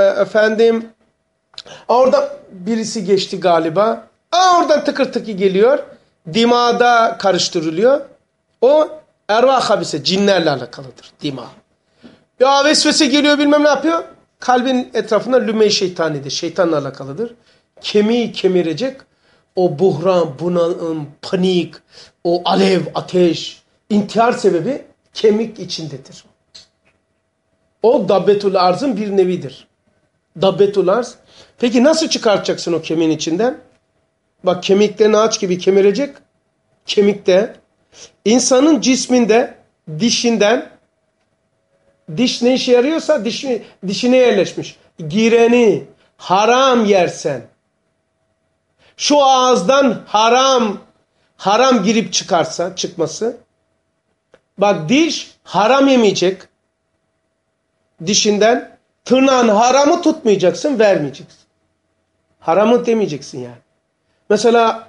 orada birisi geçti galiba. Oradan tıkır tıkır geliyor. Dimada karıştırılıyor. O ervah habise, cinlerle alakalıdır dima. Ya vesvese geliyor bilmem ne yapıyor. Kalbin etrafında lüme şeytanidir. Şeytanla alakalıdır. Kemiği kemirecek. O buhran, bunalım, panik, o alev, ateş, intihar sebebi kemik içindedir. O dabbetul arzın bir nevidir. Dabbetul arz. Peki nasıl çıkartacaksın o kemiğin içinden? Bak kemiklerini ağaç gibi kemirecek. Kemikte, insanın cisminde, dişinden, diş ne işe yarıyorsa dişine yerleşmiş. Gireni haram yersen, şu ağızdan haram girip çıkması. Bak diş haram yemeyecek. Dişinden tırnağın haramı tutmayacaksın, vermeyeceksin. Haramı demeyeceksin yani. Mesela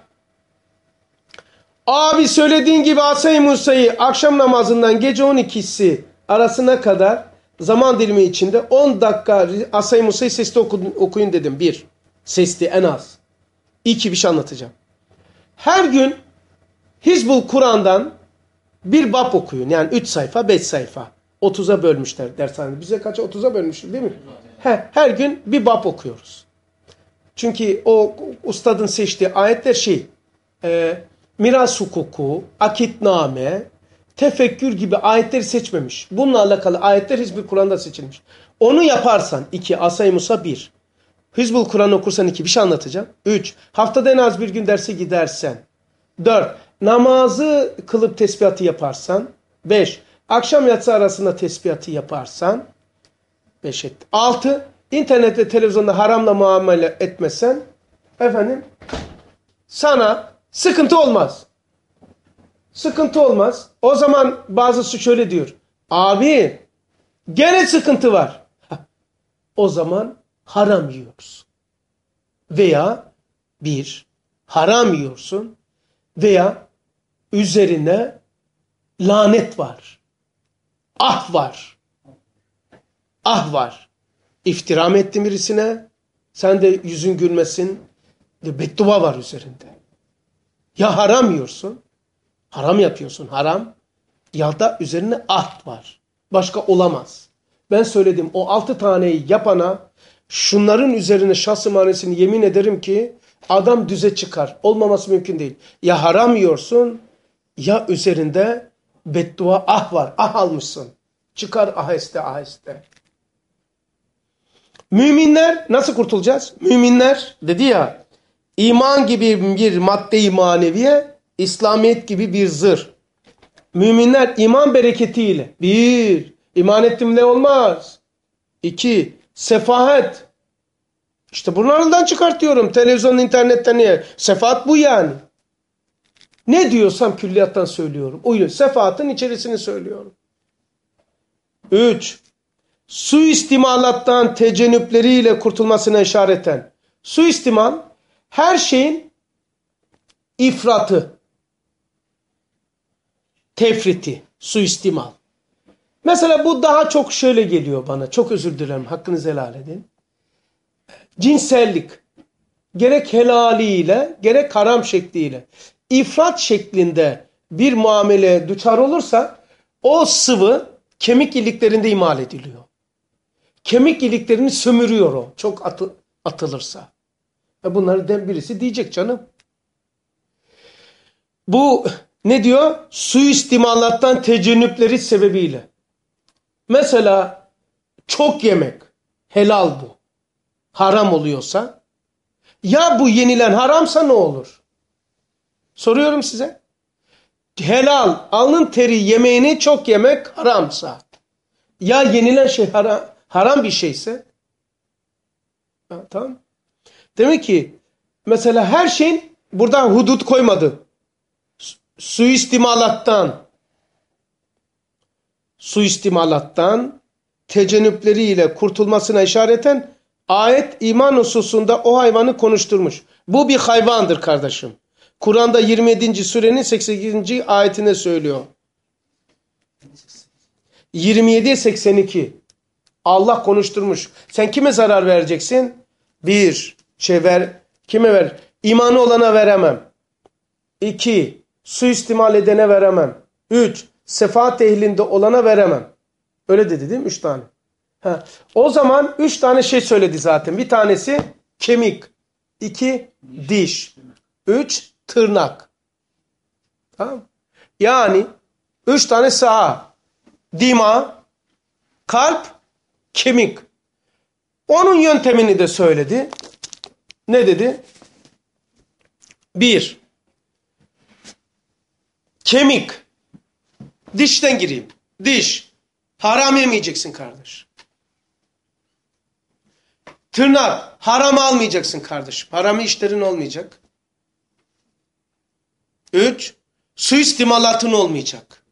abi söylediğin gibi Asay Musa'yı akşam namazından gece 12'si arasına kadar zaman dilimi içinde 10 dakika Asay Musa'yı sesli okuyun dedim. Bir, sesli en az. İki, bir şey anlatacağım. Her gün Hizbul Kur'an'dan bir bab okuyun. Yani 3 sayfa, 5 sayfa. 30'a bölmüşler dershanede. Bize kaça 30'a bölmüştür değil mi? Her gün bir bab okuyoruz. Çünkü o ustadın seçtiği ayetler miras hukuku, akitname, tefekkür gibi ayetleri seçmemiş. Bununla alakalı ayetler Hizbul Kur'an'da seçilmiş. Onu yaparsan 2, Asay Musa 1. Hizbul Kur'an okursan 2, bir şey anlatacağım. 3, haftada en az bir gün derse gidersen. 4, namazı kılıp tesbihatı yaparsan. 5, akşam yatsı arasında tesbihatı yaparsan. 5 et. 6, internet ve televizyonda haramla muamele etmesen. Sana sıkıntı olmaz. Sıkıntı olmaz. O zaman bazısı şöyle diyor. Abi gene sıkıntı var. O zaman haram yiyorsun. Veya haram yiyorsun veya üzerine lanet var. Ah var. Ah var. İftira mı ettin birisine? Sen de yüzün gülmesin. Beddua var üzerinde. Ya haram yiyorsun. Haram yapıyorsun. Haram. Ya da üzerine ahd var. Başka olamaz. Ben söyledim. O 6 taneyi yapana şunların üzerine şahs-ı manesini yemin ederim ki adam düze çıkar. Olmaması mümkün değil. Ya haram yiyorsun ya üzerinde beddua ah var. Ah almışsın. Çıkar aheste aheste. Müminler nasıl kurtulacağız? Müminler dedi ya iman gibi bir madde-i maneviye, İslamiyet gibi bir zırh. Müminler iman bereketiyle. 1, iman ettim de olmaz. 2, sefahet. İşte bunlardan çıkartıyorum. Televizyon, internetten niye? Sefahat bu yani. Ne diyorsam külliyattan söylüyorum. Uyun. Sefahatın içerisini söylüyorum. 3, suistimalattan tecennüpleriyle kurtulmasına işareten. Suistimal, her şeyin ifratı, tefriti, suistimal. Mesela bu daha çok şöyle geliyor bana. Çok özür dilerim. Hakkınızı helal edin. Cinsellik. Gerek helaliyle, gerek haram şekliyle. İfrat şeklinde bir muamele düçar olursa o sıvı kemik iliklerinde imal ediliyor. Kemik iliklerini sömürüyor o. Çok atılırsa. Bunlardan birisi diyecek canım. Bu ne diyor? Suistimalattan tecennüpleri sebebiyle. Mesela çok yemek helal bu. Haram oluyorsa ya bu yenilen haramsa ne olur? Soruyorum size. Helal, alnın teri yemeğini çok yemek haramsa ya yenilen şey haram bir şeyse tamam. Demek ki mesela her şeyin burada hudut koymadı. Suistimalattan tecennüpleriyle kurtulmasına işareten ayet iman hususunda o hayvanı konuşturmuş. Bu bir hayvandır kardeşim. Kur'an'da 27. surenin 82. ayetine söylüyor. 27-82. Allah konuşturmuş. Sen kime zarar vereceksin? Bir, kime ver? İmanı olana veremem. 2, suistimal edene veremem. 3, sefaat ehlinde olana veremem. Öyle dedi değil mi? 3 tane. Ha. O zaman 3 tane şey söyledi zaten. Bir tanesi kemik. 2, diş. 3, tırnak. Tamam. Yani 3 tane saha. Dima, kalp, kemik. Onun yöntemini de söyledi. Ne dedi? 1. Kemik. Dişten gireyim. Diş. Haram yemeyeceksin kardeş. Tırnak. Haram almayacaksın kardeşim. Harami işlerin olmayacak. 3. Suistimalatın olmayacak.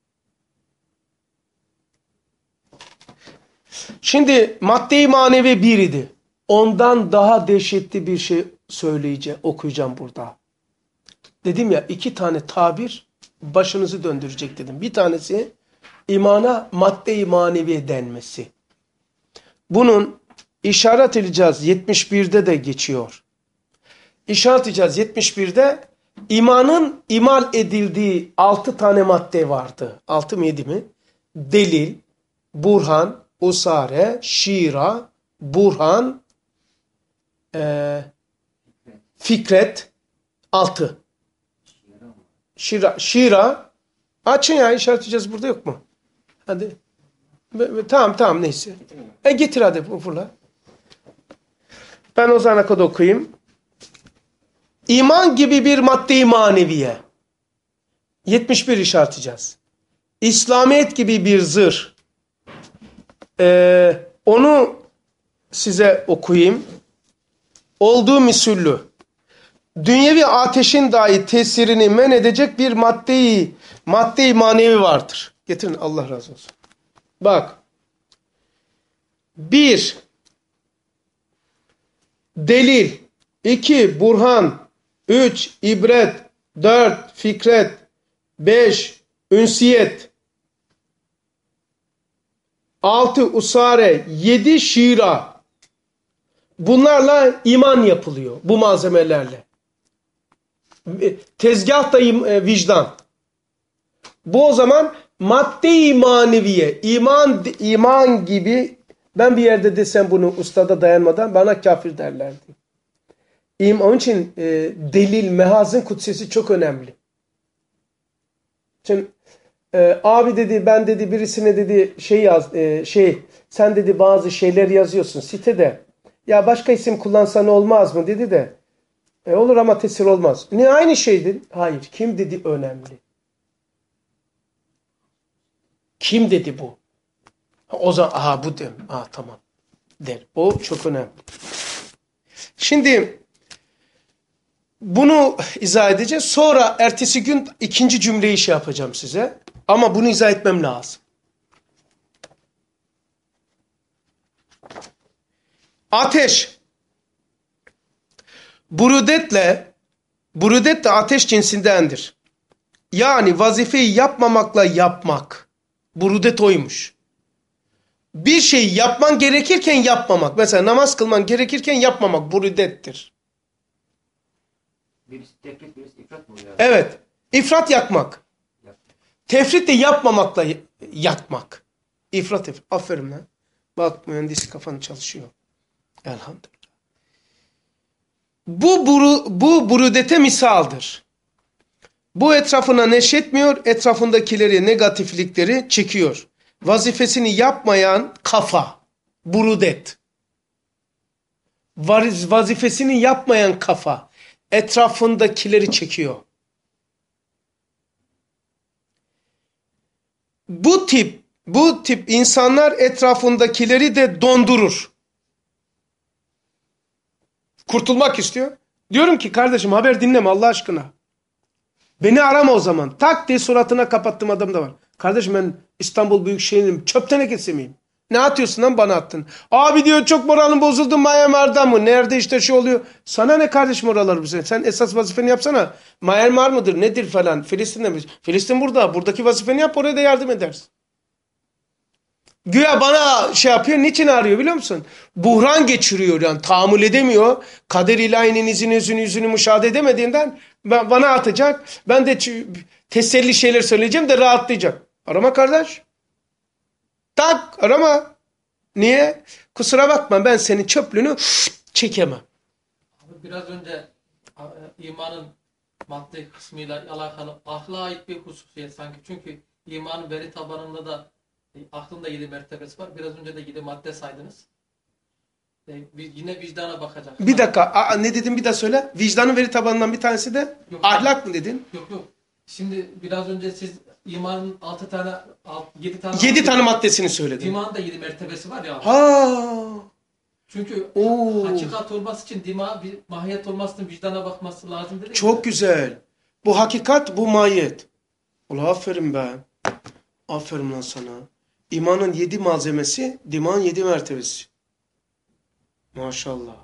Şimdi madde-i manevi 1 idi. Ondan daha dehşetli bir şey okuyacağım burada. Dedim ya 2 tane tabir başınızı döndürecek dedim. Bir tanesi imana madde-i manevi denmesi. Bunun işaret edeceğiz 71'de de geçiyor. İşaret edeceğiz 71'de imanın imal edildiği 6 tane madde vardı. 6 mı 7 mi? Delil, burhan, usare, şira, burhan, fikret, 6. Şira. Açın ya, işaret edeceğiz, burada yok mu? Hadi. Tamam neyse. Getir hadi fırla. Ben o zamana kadar okuyayım. İman gibi bir madde-i maneviye. 71 işaret edeceğiz. İslamiyet gibi bir zırh. Onu size okuyayım. Olduğu misüllü. Dünyevi ateşin dahi tesirini men edecek bir madde-i manevi vardır. Getirin, Allah razı olsun. Bak. 1. Delil. 2. Burhan. 3. İbret. 4. Fikret. 5. Ünsiyet. 6. Usare. 7. Şira. Bunlarla iman yapılıyor. Bu malzemelerle. Tezgah da vicdan. Bu o zaman madde-i maneviye, iman gibi, ben bir yerde desem bunu ustada dayanmadan bana kafir derlerdi. Onun için delil, mehazın kutsesi çok önemli. Şimdi abi dedi, ben dedi birisine dedi sen dedi bazı şeyler yazıyorsun sitede. Ya başka isim kullansan olmaz mı dedi de. Olur ama tesir olmaz. Ne aynı şeydi? Hayır. Kim dedi önemli. Kim dedi bu? O zaman bu dem. Tamam der. O çok önemli. Şimdi bunu izah edeceğiz. Sonra ertesi gün ikinci cümleyi yapacağım size. Ama bunu izah etmem lazım. Ateş. Burudet de ateş cinsindendir. Yani vazifeyi yapmamakla yapmak. Burudet oymuş. Bir şeyi yapman gerekirken yapmamak. Mesela namaz kılman gerekirken yapmamak burudettir. Birisi tefrit, birisi ifrat mı oluyor? Evet. İfrat yakmak. Tefrit de yapmamakla yakmak. İfrat. Aferin lan. Bak mühendislik kafanı çalışıyor. Elhamdülillah. Bu burudete misaldır. Bu etrafına neşetmiyor, etrafındakileri, negatiflikleri çekiyor. Vazifesini yapmayan kafa, burudet. Vazifesini yapmayan kafa, etrafındakileri çekiyor. Bu tip insanlar etrafındakileri de dondurur. Kurtulmak istiyor. Diyorum ki kardeşim haber dinleme Allah aşkına. Beni arama o zaman. Tak diye suratına kapattığım adam da var. Kardeşim ben İstanbul Büyükşehir'in çöp tenekesi miyim? Ne atıyorsun lan bana attın. Abi diyor çok moralim bozuldu Myanmar'da mı? Nerede işte şu oluyor. Sana ne kardeşim oralar bize? Sen esas vazifeni yapsana. Myanmar mıdır nedir falan. Filistin'de mi? Filistin burada. Buradaki vazifeni yap oraya da yardım edersin. Güya bana şey yapıyor. Niçin arıyor biliyor musun? Buhran geçiriyor yani. Tahammül edemiyor. Kader ilahinin yüzünü müşahede edemediğinden bana atacak. Ben de teselli şeyler söyleyeceğim de rahatlayacak. Arama kardeş. Tak arama. Niye? Kusura bakma ben senin çöplüğünü çekemem. Abi biraz önce imanın madde kısmıyla alakalı akla ait bir hususiyet sanki. Çünkü imanın veri tabanında da aklında 7 mertebesi var. Biraz önce de 7 madde saydınız. Yine vicdana bakacak. Bir dakika. Ne dedim bir daha söyle. Vicdanın veri tabanından bir tanesi de Yok, ahlak mı dedin? Yok. Şimdi biraz önce siz imanın 7 tane maddesini söyledin. imanın da 7 mertebesi var ya. Ha. Çünkü hakikat olması için bir mahiyet olması için vicdana bakması lazım dedi. Çok güzel. Bu hakikat, bu mahiyet. Ulan aferin be. Aferin lan sana. İmanın 7 malzemesi, dimağın 7 mertebesi. Maşallah.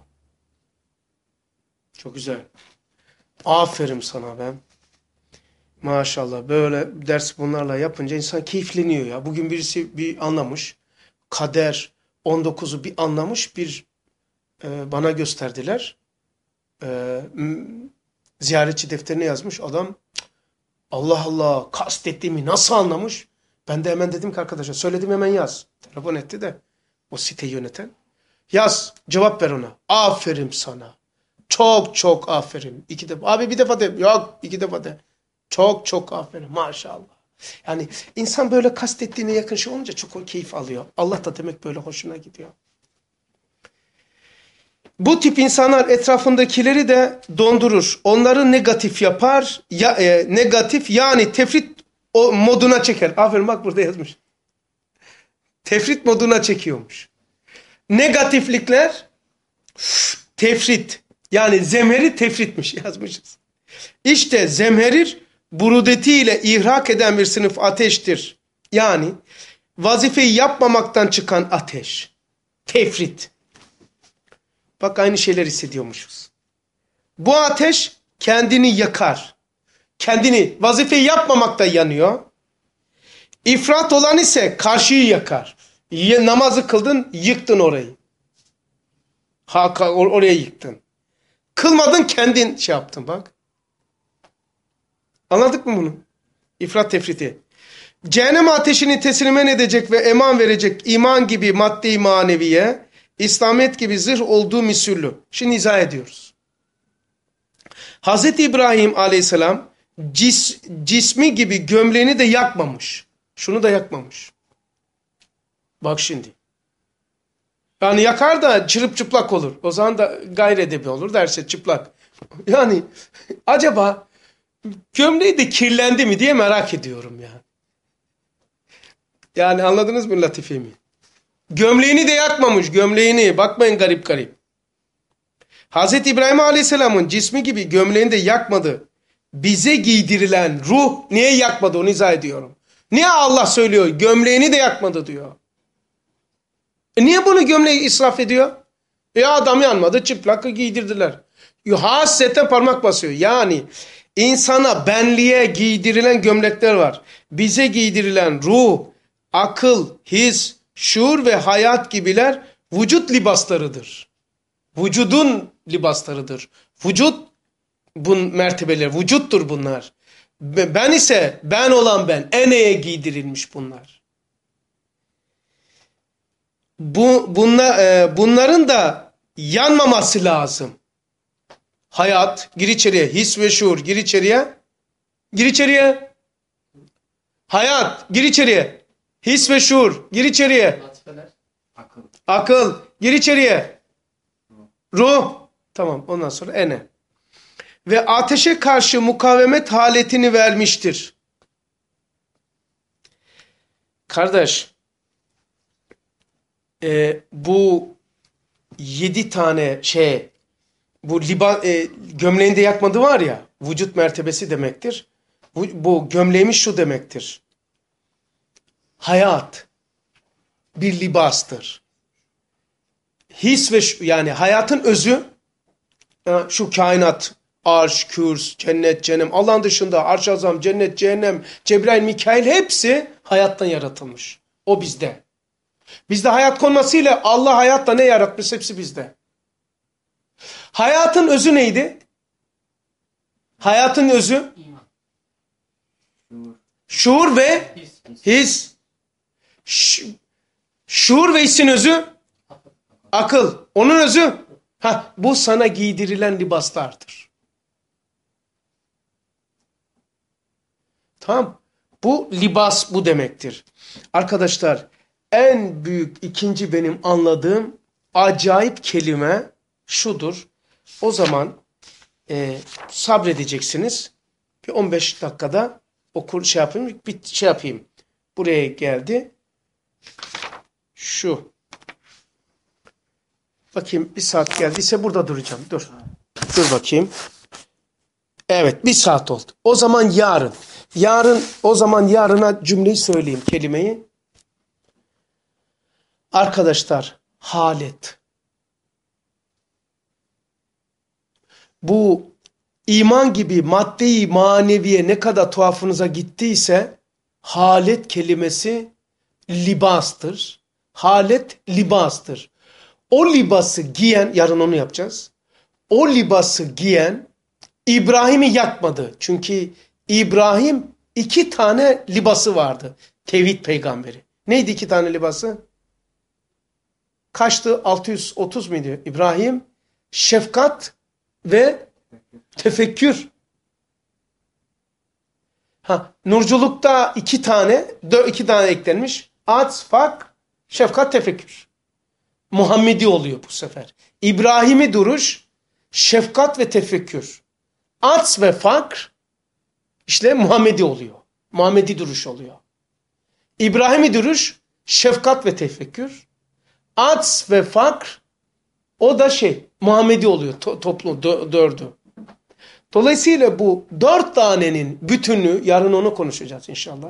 Çok güzel. Aferin sana ben. Maşallah. Böyle ders bunlarla yapınca insan keyifleniyor ya. Bugün birisi bir anlamış. Kader 19'u bir anlamış. Bana gösterdiler. Ziyaretçi defterine yazmış. Adam Allah Allah kastettiğimi nasıl anlamış? Ben de hemen dedim ki arkadaşa söyledim hemen yaz. Telefon etti de o siteyi yöneten. Yaz cevap ver ona. Aferin sana. Çok çok aferin. 2 defa. Abi bir defa de. Yok 2 defa de. Çok çok aferin. Maşallah. Yani insan böyle kastettiğine yakın şey olunca çok keyif alıyor. Allah da demek böyle hoşuna gidiyor. Bu tip insanlar etrafındakileri de dondurur. Onları negatif yapar. Negatif yani tefrit moduna çeker. Aferin bak burada yazmış. Tefrit moduna çekiyormuş. Negatiflikler tefrit. Yani zemheri tefritmiş yazmışız. İşte zemherir burudetiyle ihrak eden bir sınıf ateştir. Yani vazifeyi yapmamaktan çıkan ateş. Tefrit. Bak aynı şeyler hissediyormuşuz. Bu ateş kendini yakar. Kendini vazifeyi yapmamakta yanıyor. İfrat olan ise karşıyı yakar. Namazı kıldın, yıktın orayı. Oraya yıktın. Kılmadın, kendin şey yaptın bak. Anladık mı bunu? İfrat tefriti. Cehennem ateşini teslim edecek ve eman verecek iman gibi madde-i maneviye, İslamiyet gibi zırh olduğu misüllü. Şimdi izah ediyoruz. Hz. İbrahim aleyhisselam cismi gibi gömleğini de yakmamış. Şunu da yakmamış. Bak şimdi. Yani yakar da çırıp çıplak olur. O zaman da gayredebi olur. Derse çıplak. Yani acaba gömleği de kirlendi mi diye merak ediyorum ya. Yani anladınız mı latifemi? Gömleğini de yakmamış. Gömleğini. Bakmayın garip garip. Hz. İbrahim Aleyhisselam'ın cismi gibi gömleğini de yakmadı. Bize giydirilen ruh niye yakmadı onu izah ediyorum. Niye Allah söylüyor gömleğini de yakmadı diyor. Niye bunu gömleği israf ediyor? Adam yanmadı çıplak giydirdiler. Hasrete parmak basıyor. Yani insana benliğe giydirilen gömlekler var. Bize giydirilen ruh, akıl, his, şuur ve hayat gibiler vücut libaslarıdır. Vücudun libaslarıdır. Vücut mertebeler, vücuttur bunlar. Ben ise ben olan ben, eneye giydirilmiş bunlar. Bunların da yanmaması lazım. Hayat, gir içeriye. His ve şuur, gir içeriye. Gir içeriye. Hayat, gir içeriye. His ve şuur, gir içeriye. Akıl, gir içeriye. Ruh, tamam ondan sonra ene. Ve ateşe karşı mukavemet haletini vermiştir. Kardeş, bu 7 tane bu gömleğinde yakmadı var ya, vücut mertebesi demektir. Bu gömleğimiz şu demektir. Hayat, bir libastır. His ve yani hayatın özü, şu kainat, arş, kürs, cennet, cehennem, Allah'ın dışında arş azam, cennet, cehennem, Cebrail, Mikail hepsi hayattan yaratılmış. O bizde. Bizde hayat konmasıyla Allah hayatta ne yaratmış hepsi bizde. Hayatın özü neydi? Hayatın özü İman. şuur ve his. Şuur ve hissin özü akıl. Onun özü bu sana giydirilen libaslardır. Tamam. Bu libas bu demektir. Arkadaşlar en büyük ikinci benim anladığım acayip kelime şudur. O zaman sabredeceksiniz. Bir 15 dakikada yapayım. Buraya geldi. Şu. Bakayım bir saat geldiyse burada duracağım. Dur bakayım. Evet, bir saat oldu. O zaman yarın. O zaman yarına cümleyi söyleyeyim, kelimeyi. Arkadaşlar, halet. Bu iman gibi madde-i maneviye ne kadar tuhafınıza gittiyse, halet kelimesi libastır. Halet libastır. O libası giyen, yarın onu yapacağız. O libası giyen İbrahim'i yakmadı. Çünkü İbrahim 2 tane libası vardı. Tevhid peygamberi. Neydi 2 tane libası? Kaçtı? 630 muydu? İbrahim, şefkat ve tefekkür. Nurculukta 2 tane eklenmiş. Atf, fak, şefkat, tefekkür. Muhammedi oluyor bu sefer. İbrahim'i duruş, şefkat ve tefekkür. Atf ve fakr işte Muhammedi oluyor. Muhammedi duruş oluyor. İbrahim'i duruş, şefkat ve tefekkür. Atf ve fakr o da Muhammedi oluyor. Toplu 4'ü. Dolayısıyla bu 4 tanenin bütünü, yarın onu konuşacağız inşallah.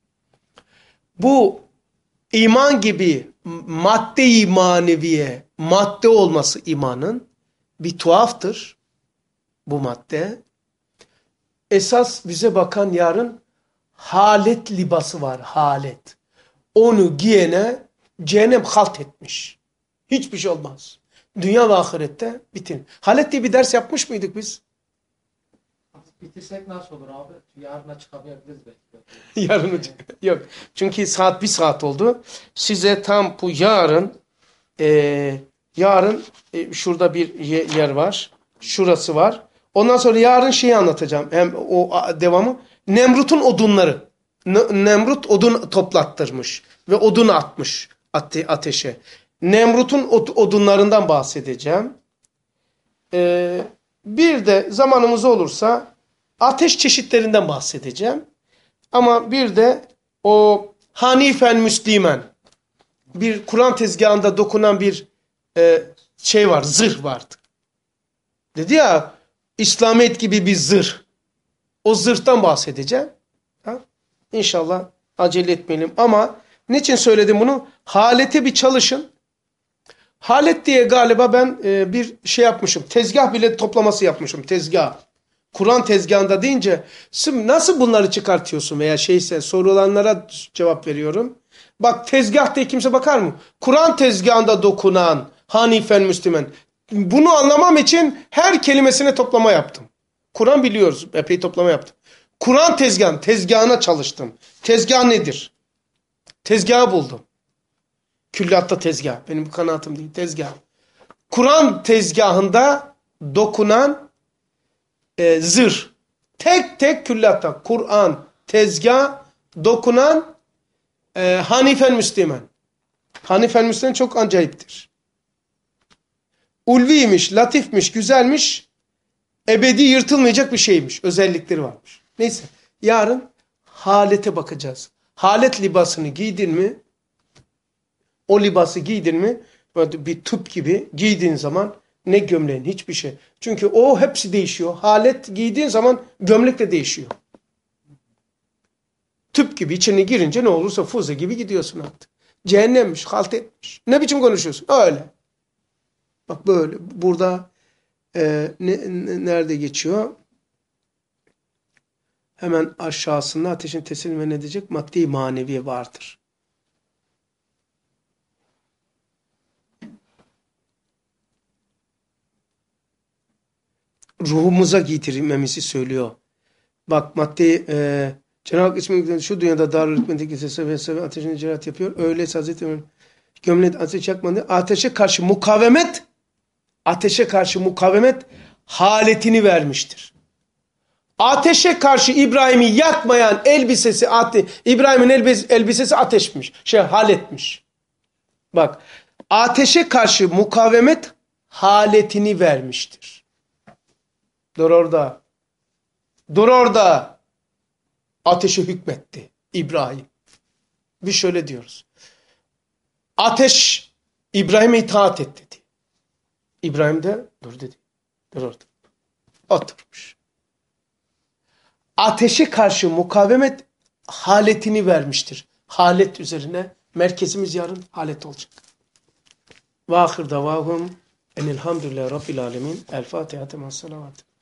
Bu iman gibi madde-i maneviye, madde olması imanın bir tuhaftır bu madde. Esas bize bakan yarın halet libası var, halet. Onu giyene cehennem halt etmiş. Hiçbir şey olmaz. Dünya ve ahirette bitin. Halet diye bir ders yapmış mıydık biz? Bitirsek nasıl olur abi? Yarına çıkamayabiliriz belki. Yarın yok. Çünkü saat 1 saat oldu. Size tam bu yarın şurada bir yer var. Şurası var. Ondan sonra yarın anlatacağım. Hem o devamı. Nemrut'un odunları. Nemrut odun toplattırmış. Ve odun atmış ateşe. Nemrut'un odunlarından bahsedeceğim. Bir de zamanımız olursa ateş çeşitlerinden bahsedeceğim. Ama bir de o Hanifen Müslüman, bir Kur'an tezgahında dokunan bir var, zırh vardı. Dedi ya, İslamiyet gibi bir zırh. O zırhtan bahsedeceğim. İnşallah acele etmeyelim. Ama niçin söyledim bunu? Halete bir çalışın. Halet diye galiba ben bir yapmışım. Tezgah bile toplaması yapmışım. Tezgah. Kur'an tezgahında deyince nasıl bunları çıkartıyorsun veya sorulanlara cevap veriyorum. Bak tezgah diye kimse bakar mı? Kur'an tezgahında dokunan Hanifen Müslüman. Bunu anlamam için her kelimesine toplama yaptım. Kur'an biliyoruz. Epey toplama yaptım. Kur'an tezgahına çalıştım. Tezgah nedir? Tezgahı buldum. Külliyatta tezgah. Benim kanaatim değil. Tezgah. Kur'an tezgahında dokunan zırh. Tek tek külliyatta. Kur'an tezgah dokunan Hanifen Müslüman. Hanifen Müslüman çok acayiptir. Ulviymiş, latifmiş, güzelmiş, ebedi yırtılmayacak bir şeymiş. Özellikleri varmış. Neyse. Yarın halete bakacağız. Halet libasını giydin mi? O libası giydin mi? Böyle bir tüp gibi giydiğin zaman ne gömleğin hiçbir şey. Çünkü o hepsi değişiyor. Halet giydiğin zaman gömlek de değişiyor. Tüp gibi içine girince ne olursa füze gibi gidiyorsun artık. Cehennemmiş, halt etmiş. Ne biçim konuşuyorsun? Öyle. Bak böyle. Burada nerede geçiyor? Hemen aşağısında ateşin teslim edecek maddi manevi vardır. Ruhumuza giydirmemizi söylüyor. Bak maddi Cenab-ı Hak ismi şu dünyada darül hükmendeki sese ve sebe ateşine cihat yapıyor. Öyleyse Hazreti Ömer gömleği ateş yakmadı. Ateşe karşı mukavemet haletini vermiştir. Ateşe karşı İbrahim'i yakmayan İbrahim'in elbisesi ateşmiş. Haletmiş. Bak, ateşe karşı mukavemet haletini vermiştir. Dur orada. Ateşe hükmetti İbrahim. Biz şöyle diyoruz. Ateş İbrahim'e itaat et dedi. İbrahim de dur dedi. Dur orada. Oturmuş. Ateşe karşı mukavemet haletini vermiştir. Halet üzerine merkezimiz yarın halet olacak. Ve ahir davahum enilhamdülillahi rabbil alemin. El Fatiha temas salavat.